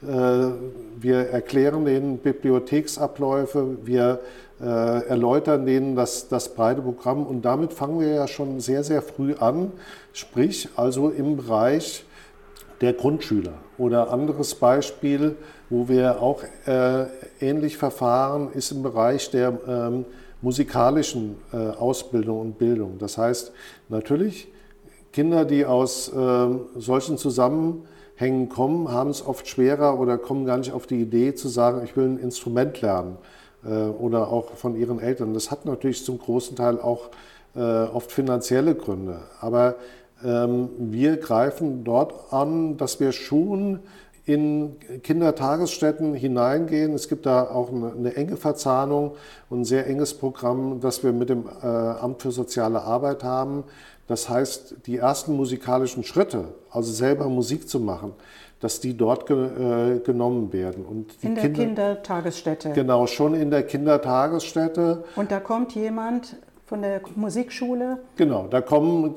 wir erklären denen Bibliotheksabläufe, wir erläutern denen das breite Programm und damit fangen wir ja schon sehr, sehr früh an, sprich also im Bereich der Grundschüler. Oder anderes Beispiel, wo wir auch ähnlich verfahren, ist im Bereich der musikalischen Ausbildung und Bildung. Das heißt, natürlich, Kinder, die aus solchen Zusammenhängen kommen, haben es oft schwerer oder kommen gar nicht auf die Idee zu sagen, ich will ein Instrument lernen oder auch von ihren Eltern. Das hat natürlich zum großen Teil auch oft finanzielle Gründe. Aber wir greifen dort an, dass wir schon in Kindertagesstätten hineingehen. Es gibt da auch eine enge Verzahnung und ein sehr enges Programm, das wir mit dem Amt für Soziale Arbeit haben. Das heißt, die ersten musikalischen Schritte, also selber Musik zu machen, dass die dort genommen werden. Und die in der Kindertagesstätte? Genau, schon in der Kindertagesstätte. Und da kommt jemand von der Musikschule? Genau, da kommt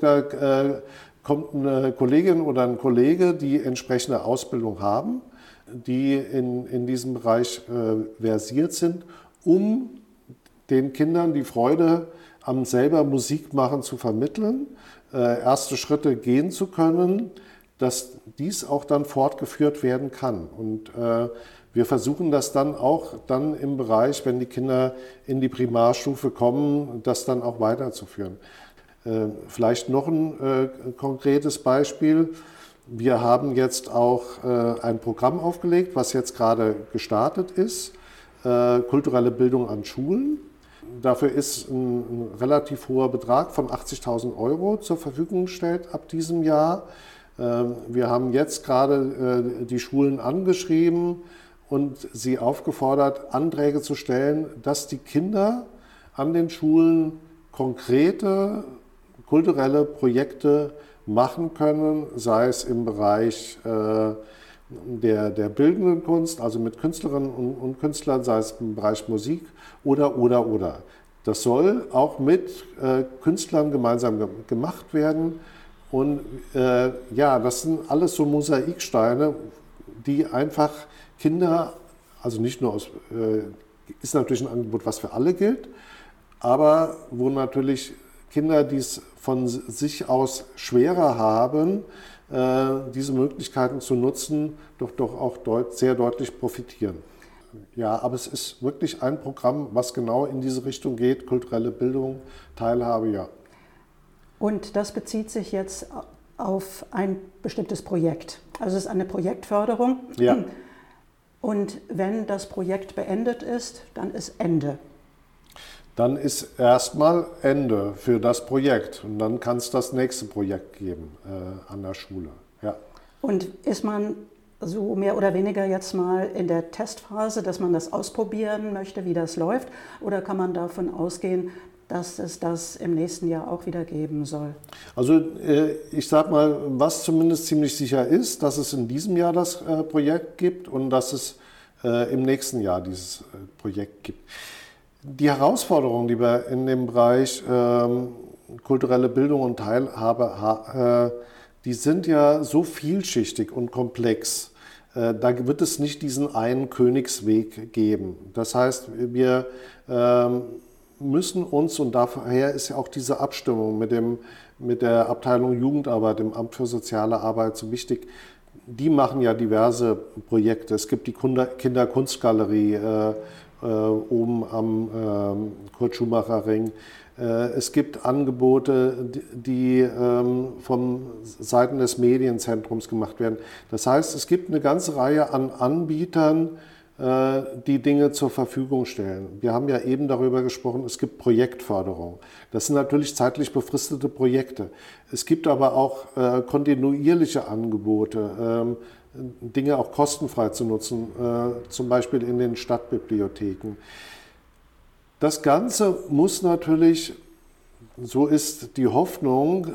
eine Kollegin oder ein Kollege, die entsprechende Ausbildung haben, die in diesem Bereich versiert sind, um den Kindern die Freude am selber Musik machen zu vermitteln, erste Schritte gehen zu können, dass dies auch dann fortgeführt werden kann. Und wir versuchen das dann auch im Bereich, wenn die Kinder in die Primarstufe kommen, das dann auch weiterzuführen. Vielleicht noch ein konkretes Beispiel. Wir haben jetzt auch ein Programm aufgelegt, was jetzt gerade gestartet ist, kulturelle Bildung an Schulen. Dafür ist ein relativ hoher Betrag von 80.000 € zur Verfügung gestellt ab diesem Jahr. Wir haben jetzt gerade die Schulen angeschrieben und sie aufgefordert, Anträge zu stellen, dass die Kinder an den Schulen konkrete kulturelle Projekte machen können, sei es im Bereich der bildenden Kunst, also mit Künstlerinnen und Künstlern, sei es im Bereich Musik oder. Das soll auch mit Künstlern gemeinsam gemacht werden. Und das sind alles so Mosaiksteine, die einfach Kinder, also nicht nur ist natürlich ein Angebot, was für alle gilt, aber wo natürlich Kinder, die es von sich aus schwerer haben, diese Möglichkeiten zu nutzen, doch auch sehr deutlich profitieren. Ja, aber es ist wirklich ein Programm, was genau in diese Richtung geht, kulturelle Bildung, Teilhabe, ja. Und das bezieht sich jetzt auf ein bestimmtes Projekt. Also es ist eine Projektförderung. Ja. Und wenn das Projekt beendet ist, dann ist Ende. Dann ist erstmal Ende für das Projekt und dann kann es das nächste Projekt geben an der Schule. Ja. Und ist man so mehr oder weniger jetzt mal in der Testphase, dass man das ausprobieren möchte, wie das läuft? Oder kann man davon ausgehen, dass es das im nächsten Jahr auch wieder geben soll? Also ich sage mal, was zumindest ziemlich sicher ist, dass es in diesem Jahr das Projekt gibt und dass es im nächsten Jahr dieses Projekt gibt. Die Herausforderungen, die wir in dem Bereich kulturelle Bildung und Teilhabe, die sind ja so vielschichtig und komplex. Da wird es nicht diesen einen Königsweg geben. Das heißt, wir müssen uns, und daher ist ja auch diese Abstimmung mit der Abteilung Jugendarbeit im Amt für Soziale Arbeit so wichtig. Die machen ja diverse Projekte. Es gibt die Kinderkunstgalerie oben am Kurt-Schumacher-Ring. Es gibt Angebote, die von Seiten des Medienzentrums gemacht werden. Das heißt, es gibt eine ganze Reihe an Anbietern, die Dinge zur Verfügung stellen. Wir haben ja eben darüber gesprochen, es gibt Projektförderung. Das sind natürlich zeitlich befristete Projekte. Es gibt aber auch kontinuierliche Angebote, Dinge auch kostenfrei zu nutzen, zum Beispiel in den Stadtbibliotheken. Das Ganze muss natürlich, so ist die Hoffnung,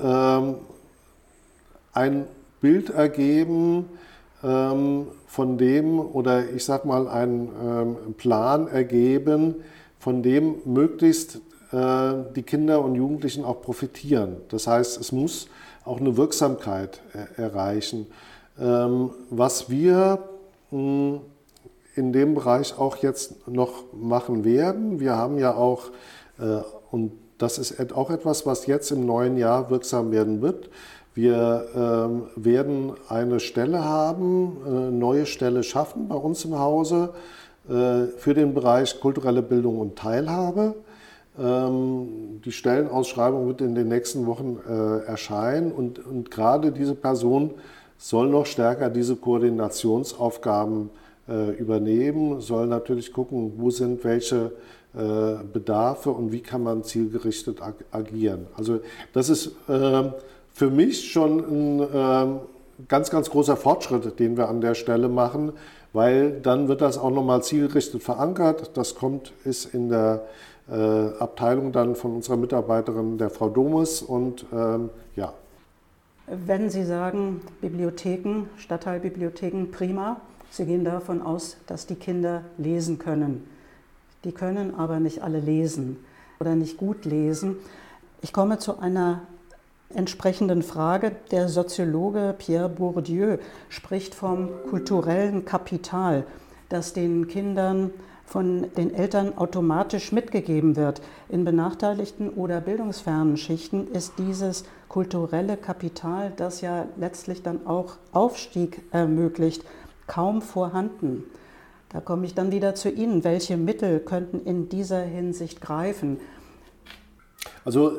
ein Bild ergeben, von dem, oder ich sag mal, einen Plan ergeben, von dem möglichst die Kinder und Jugendlichen auch profitieren. Das heißt, es muss auch eine Wirksamkeit erreichen. Was wir in dem Bereich auch jetzt noch machen werden, wir haben ja auch, und das ist auch etwas, was jetzt im neuen Jahr wirksam werden wird, wir werden eine Stelle haben, eine neue Stelle schaffen bei uns im Hause für den Bereich kulturelle Bildung und Teilhabe. Die Stellenausschreibung wird in den nächsten Wochen erscheinen und gerade diese Person soll noch stärker diese Koordinationsaufgaben übernehmen, soll natürlich gucken, wo sind welche Bedarfe und wie kann man zielgerichtet agieren. Also das ist für mich schon ein ganz, ganz großer Fortschritt, den wir an der Stelle machen, weil dann wird das auch nochmal zielgerichtet verankert. Das ist in der Abteilung dann von unserer Mitarbeiterin, der Frau Domes, und ja. Wenn Sie sagen, Bibliotheken, Stadtteilbibliotheken, prima, Sie gehen davon aus, dass die Kinder lesen können. Die können aber nicht alle lesen oder nicht gut lesen. Ich komme zu einer entsprechenden Frage. Der Soziologe Pierre Bourdieu spricht vom kulturellen Kapital, das den Kindern von den Eltern automatisch mitgegeben wird. In benachteiligten oder bildungsfernen Schichten ist dieses kulturelle Kapital, das ja letztlich dann auch Aufstieg ermöglicht, kaum vorhanden. Da komme ich dann wieder zu Ihnen. Welche Mittel könnten in dieser Hinsicht greifen? Also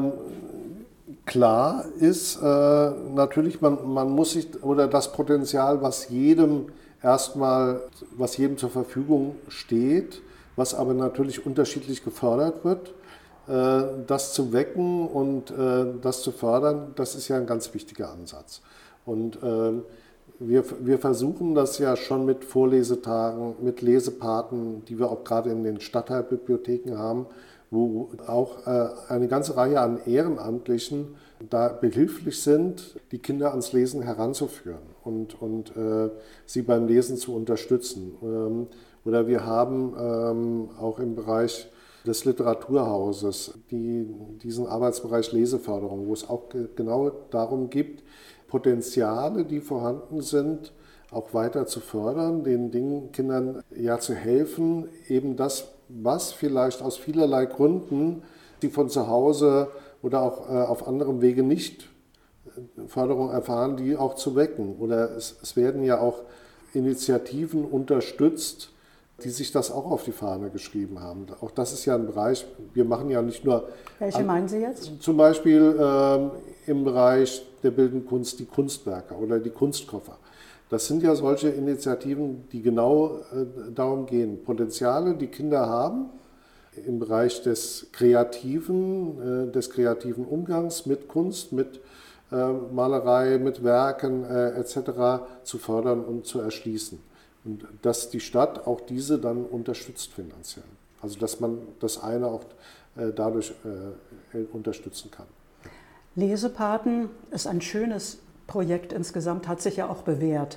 klar ist natürlich, man muss sich, oder das Potenzial, was jedem zur Verfügung steht, was aber natürlich unterschiedlich gefördert wird, das zu wecken und das zu fördern, das ist ja ein ganz wichtiger Ansatz. Und wir versuchen das ja schon mit Vorlesetagen, mit Lesepaten, die wir auch gerade in den Stadtteilbibliotheken haben, wo auch eine ganze Reihe an Ehrenamtlichen da behilflich sind, die Kinder ans Lesen heranzuführen und sie beim Lesen zu unterstützen. Oder wir haben auch im Bereich des Literaturhauses diesen Arbeitsbereich Leseförderung, wo es auch genau darum geht, Potenziale, die vorhanden sind, auch weiter zu fördern, den Kindern ja zu helfen, eben das, was vielleicht aus vielerlei Gründen die von zu Hause oder auch auf anderem Wege nicht Förderung erfahren, die auch zu wecken. Oder es werden ja auch Initiativen unterstützt, die sich das auch auf die Fahne geschrieben haben. Auch das ist ja ein Bereich, wir machen ja nicht nur... Welche meinen Sie jetzt? Zum Beispiel im Bereich der bildenden Kunst die Kunstwerke oder die Kunstkoffer. Das sind ja solche Initiativen, die genau darum gehen, Potenziale, die Kinder haben, im Bereich des kreativen Umgangs mit Kunst, mit Malerei, mit Werken etc. zu fördern und zu erschließen. Und dass die Stadt auch diese dann unterstützt finanziell. Also dass man das eine auch dadurch unterstützen kann. Lesepaten ist ein schönes Projekt insgesamt, hat sich ja auch bewährt.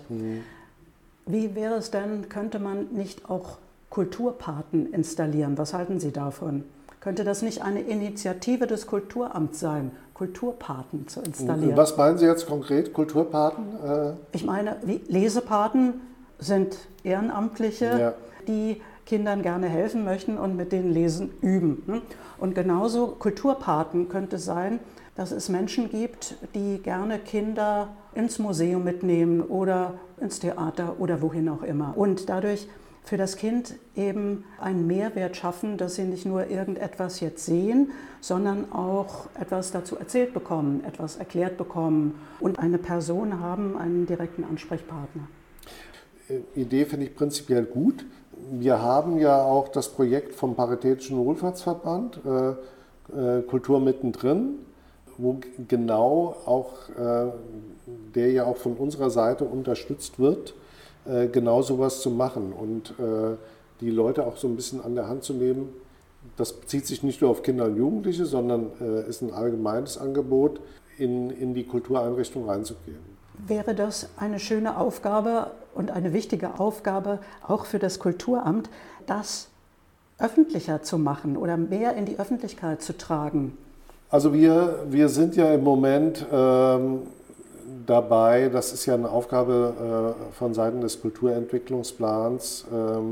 Wie wäre es denn, könnte man nicht auch Kulturpaten installieren? Was halten Sie davon? Könnte das nicht eine Initiative des Kulturamts sein, Kulturpaten zu installieren? Was meinen Sie jetzt konkret, Kulturpaten? Ich meine, Lesepaten sind Ehrenamtliche, die Kindern gerne helfen möchten und mit denen lesen üben. Und genauso Kulturpaten könnte sein, dass es Menschen gibt, die gerne Kinder ins Museum mitnehmen oder ins Theater oder wohin auch immer. Und dadurch für das Kind eben einen Mehrwert schaffen, dass sie nicht nur irgendetwas jetzt sehen, sondern auch etwas dazu erzählt bekommen, etwas erklärt bekommen und eine Person haben, einen direkten Ansprechpartner. Idee finde ich prinzipiell gut. Wir haben ja auch das Projekt vom Paritätischen Wohlfahrtsverband, Kultur mittendrin, wo genau auch, der ja auch von unserer Seite unterstützt wird, genau sowas zu machen und die Leute auch so ein bisschen an der Hand zu nehmen. Das bezieht sich nicht nur auf Kinder und Jugendliche, sondern ist ein allgemeines Angebot, in die Kultureinrichtung reinzugehen. Wäre das eine schöne Aufgabe und eine wichtige Aufgabe auch für das Kulturamt, das öffentlicher zu machen oder mehr in die Öffentlichkeit zu tragen? Also wir sind ja im Moment dabei, das ist ja eine Aufgabe von Seiten des Kulturentwicklungsplans.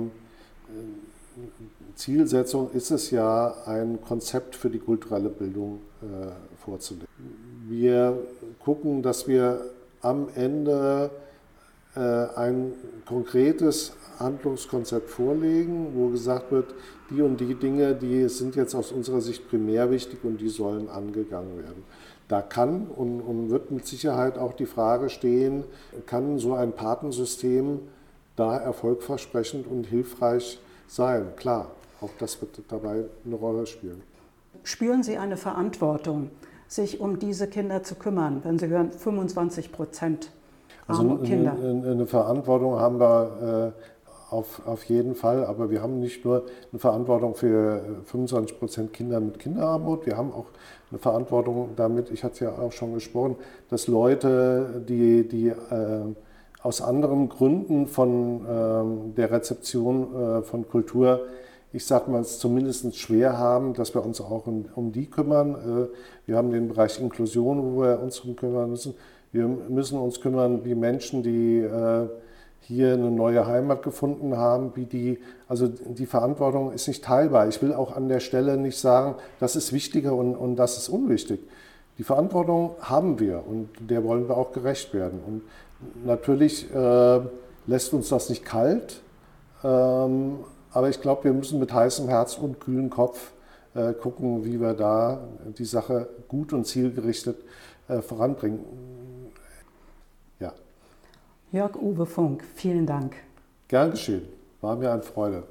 Zielsetzung ist es ja, ein Konzept für die kulturelle Bildung vorzulegen. Wir gucken, dass wir am Ende ein konkretes Handlungskonzept vorlegen, wo gesagt wird, die und die Dinge, die sind jetzt aus unserer Sicht primär wichtig und die sollen angegangen werden. Da kann und wird mit Sicherheit auch die Frage stehen, kann so ein Patensystem da erfolgversprechend und hilfreich sein? Klar, auch das wird dabei eine Rolle spielen. Spüren Sie eine Verantwortung, sich um diese Kinder zu kümmern, wenn Sie hören 25% arme Kinder? Eine Verantwortung haben wir auf jeden Fall, aber wir haben nicht nur eine Verantwortung für 25% Kinder mit Kinderarmut, wir haben auch eine Verantwortung damit, ich hatte es ja auch schon gesprochen, dass Leute, die aus anderen Gründen von der Rezeption von Kultur, ich sage mal, es zumindest schwer haben, dass wir uns auch um die kümmern. Wir haben den Bereich Inklusion, wo wir uns darum kümmern müssen. Wir müssen uns kümmern, wie Menschen, die hier eine neue Heimat gefunden haben, also die Verantwortung ist nicht teilbar. Ich will auch an der Stelle nicht sagen, das ist wichtiger und das ist unwichtig. Die Verantwortung haben wir und der wollen wir auch gerecht werden. Und natürlich lässt uns das nicht kalt, aber ich glaube, wir müssen mit heißem Herz und kühlem Kopf gucken, wie wir da die Sache gut und zielgerichtet voranbringen. Ja. Jörg-Uwe Funk, vielen Dank. Gern geschehen, war mir eine Freude.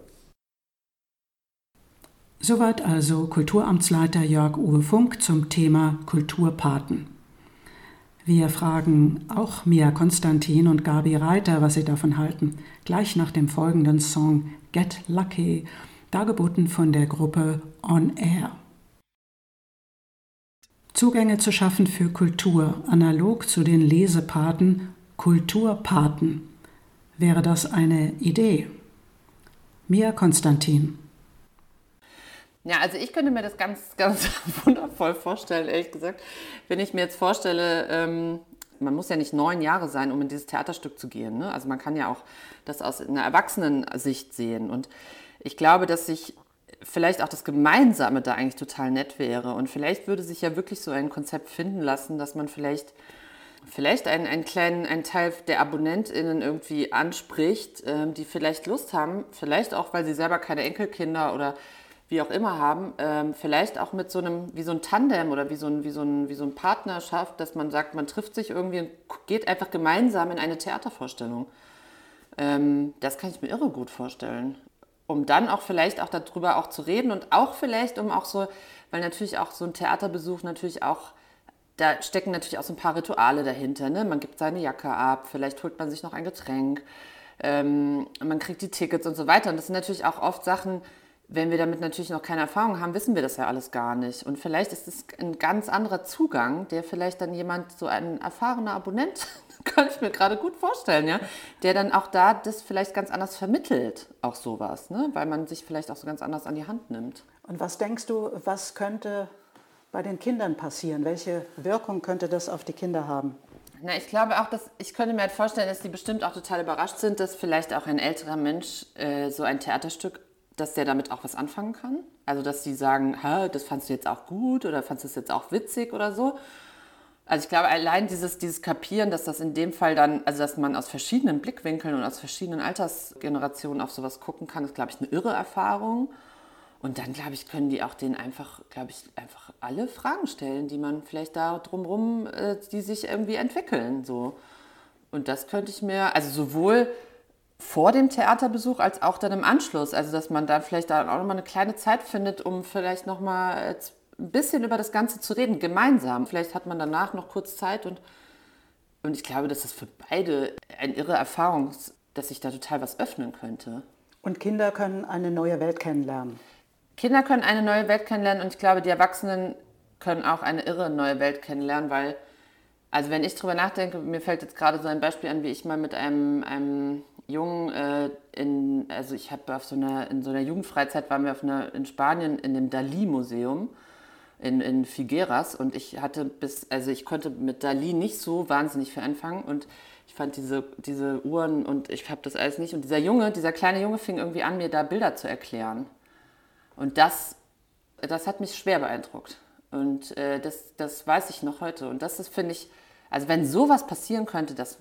Soweit also Kulturamtsleiter Jörg-Uwe Funk zum Thema Kulturpaten. Wir fragen auch Mia Konstantin und Gabi Reiter, was sie davon halten, gleich nach dem folgenden Song Get Lucky, dargeboten von der Gruppe On Air. Zugänge zu schaffen für Kultur, analog zu den Lesepaten, Kulturpaten. Wäre das eine Idee? Mia Konstantin. Ja, also ich könnte mir das ganz, ganz wundervoll vorstellen, ehrlich gesagt. Wenn ich mir jetzt vorstelle, man muss ja nicht 9 Jahre sein, um in dieses Theaterstück zu gehen, ne? Also man kann ja auch das aus einer Erwachsenensicht sehen. Und ich glaube, dass sich vielleicht auch das Gemeinsame da eigentlich total nett wäre. Und vielleicht würde sich ja wirklich so ein Konzept finden lassen, dass man vielleicht einen Teil der AbonnentInnen irgendwie anspricht, die vielleicht Lust haben, vielleicht auch, weil sie selber keine Enkelkinder oder wie auch immer haben, vielleicht auch mit so einem, wie so ein Tandem oder wie so ein Partnerschaft, dass man sagt, man trifft sich irgendwie und geht einfach gemeinsam in eine Theatervorstellung. Das kann ich mir irre gut vorstellen. Um dann auch vielleicht auch darüber auch zu reden und auch vielleicht um auch so, weil natürlich auch so ein Theaterbesuch natürlich auch, da stecken natürlich auch so ein paar Rituale dahinter, ne? Man gibt seine Jacke ab, vielleicht holt man sich noch ein Getränk, man kriegt die Tickets und so weiter. Und das sind natürlich auch oft Sachen, wenn wir damit natürlich noch keine Erfahrung haben, wissen wir das ja alles gar nicht. Und vielleicht ist es ein ganz anderer Zugang, der vielleicht dann jemand, so ein erfahrener Abonnent, kann ich mir gerade gut vorstellen, ja, der dann auch da das vielleicht ganz anders vermittelt, auch sowas, ne? Weil man sich vielleicht auch so ganz anders an die Hand nimmt. Und was denkst du, was könnte bei den Kindern passieren? Welche Wirkung könnte das auf die Kinder haben? Na, ich glaube auch, ich könnte mir halt vorstellen, dass die bestimmt auch total überrascht sind, dass vielleicht auch ein älterer Mensch so ein Theaterstück dass der damit auch was anfangen kann. Also dass die sagen, das fandst du jetzt auch gut oder fandst du es jetzt auch witzig oder so. Also ich glaube, allein dieses Kapieren, dass das in dem Fall dann, also dass man aus verschiedenen Blickwinkeln und aus verschiedenen Altersgenerationen auf sowas gucken kann, ist, glaube ich, eine irre Erfahrung. Und dann, glaube ich, können die auch denen einfach alle Fragen stellen, die man vielleicht da drumherum, die sich irgendwie entwickeln. So. Und das könnte ich mir, also sowohl vor dem Theaterbesuch als auch dann im Anschluss, also dass man da vielleicht auch nochmal eine kleine Zeit findet, um vielleicht nochmal ein bisschen über das Ganze zu reden, gemeinsam. Vielleicht hat man danach noch kurz Zeit und ich glaube, dass das für beide eine irre Erfahrung ist, dass sich da total was öffnen könnte. Und Kinder können eine neue Welt kennenlernen. Kinder können eine neue Welt kennenlernen und ich glaube, die Erwachsenen können auch eine irre neue Welt kennenlernen, weil, also wenn ich drüber nachdenke, mir fällt jetzt gerade so ein Beispiel an, wie ich mal mit einem Jungen, also ich habe in so einer Jugendfreizeit, waren wir in Spanien in dem Dalí-Museum in Figueras und ich konnte mit Dalí nicht so wahnsinnig viel anfangen und ich fand diese Uhren und ich habe das alles nicht und dieser kleine Junge fing irgendwie an, mir da Bilder zu erklären und das hat mich schwer beeindruckt und das weiß ich noch heute und das ist, finde ich, also wenn sowas passieren könnte, das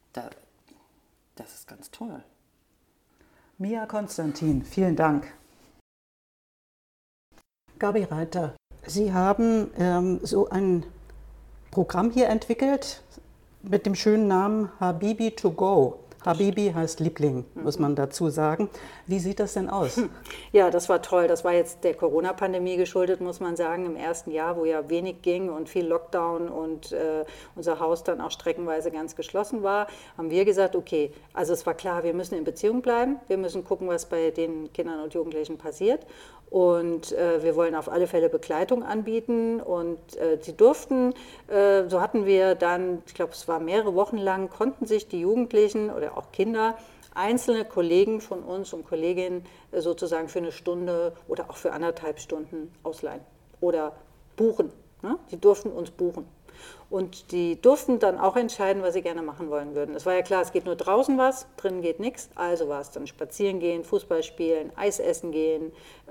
ist ganz toll. Mia Konstantin, vielen Dank. Gabi Reiter, Sie haben so ein Programm hier entwickelt mit dem schönen Namen Habibi to go. Habibi heißt Liebling, muss man dazu sagen. Wie sieht das denn aus? Ja, das war toll. Das war jetzt der Corona-Pandemie geschuldet, muss man sagen, im ersten Jahr, wo ja wenig ging und viel Lockdown und unser Haus dann auch streckenweise ganz geschlossen war, haben wir gesagt, okay, also es war klar, wir müssen in Beziehung bleiben, wir müssen gucken, was bei den Kindern und Jugendlichen passiert. Und wir wollen auf alle Fälle Begleitung anbieten und sie durften, so hatten wir dann, ich glaube es war mehrere Wochen lang, konnten sich die Jugendlichen oder auch Kinder, einzelne Kollegen von uns und Kolleginnen sozusagen für eine Stunde oder auch für 1,5 Stunden ausleihen oder buchen. Ne? Die durften uns buchen. Und die durften dann auch entscheiden, was sie gerne machen wollen würden. Es war ja klar, es geht nur draußen was, drinnen geht nichts. Also war es dann spazieren gehen, Fußball spielen, Eis essen gehen,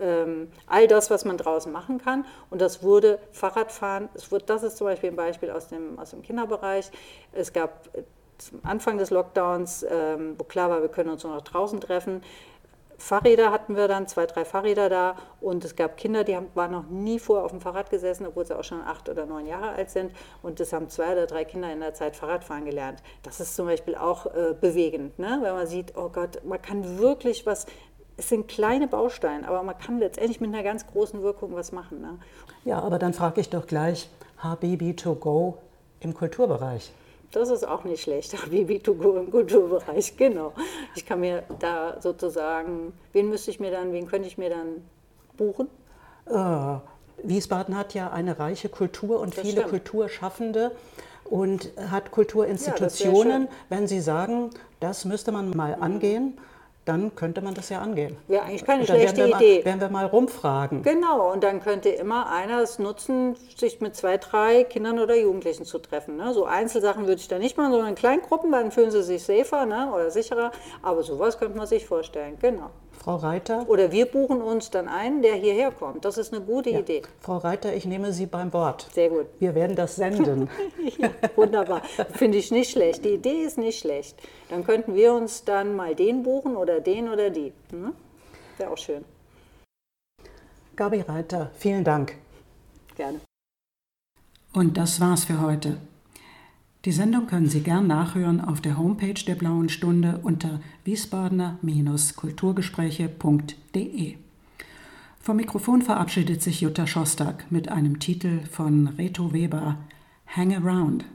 all das, was man draußen machen kann. Und das wurde Fahrradfahren, das ist zum Beispiel ein Beispiel aus dem Kinderbereich. Es gab zum Anfang des Lockdowns, wo klar war, wir können uns nur noch draußen treffen, Fahrräder hatten wir dann, 2, 3 Fahrräder da und es gab Kinder, die waren noch nie vorher auf dem Fahrrad gesessen, obwohl sie auch schon 8 oder 9 Jahre alt sind und das haben 2 oder 3 Kinder in der Zeit Fahrradfahren gelernt. Das ist zum Beispiel auch bewegend, ne? Wenn man sieht, oh Gott, man kann wirklich was, es sind kleine Bausteine, aber man kann letztendlich mit einer ganz großen Wirkung was machen. Ne? Ja, aber dann frage ich doch gleich, Habibi to go im Kulturbereich. Das ist auch nicht schlecht, Habibi to go im Kulturbereich, genau. Ich kann mir da sozusagen, wen könnte ich mir dann buchen? Wiesbaden hat ja eine reiche Kultur und Das viele stimmt. Kulturschaffende und hat Kulturinstitutionen. Ja, wenn Sie sagen, das müsste man mal angehen, dann könnte man das ja angehen. Wäre eigentlich keine Und dann schlechte werden Idee. werden wir mal rumfragen. Genau, und dann könnte immer einer es nutzen, sich mit 2, 3 Kindern oder Jugendlichen zu treffen. Ne? So Einzelsachen würde ich da nicht machen, sondern in Kleingruppen, dann fühlen sie sich safer, ne? Oder sicherer. Aber sowas könnte man sich vorstellen, genau. Frau Reiter? Oder wir buchen uns dann einen, der hierher kommt. Das ist eine gute Idee. Frau Reiter, ich nehme Sie beim Wort. Sehr gut. Wir werden das senden. Ja, wunderbar. Finde ich nicht schlecht. Die Idee ist nicht schlecht. Dann könnten wir uns dann mal den buchen oder den oder die. Hm? Wäre auch schön. Gabi Reiter, vielen Dank. Gerne. Und das war's für heute. Die Sendung können Sie gern nachhören auf der Homepage der Blauen Stunde unter wiesbadener-kulturgespräche.de. Vom Mikrofon verabschiedet sich Jutta Schostak mit einem Titel von Reto Weber, Hang Around.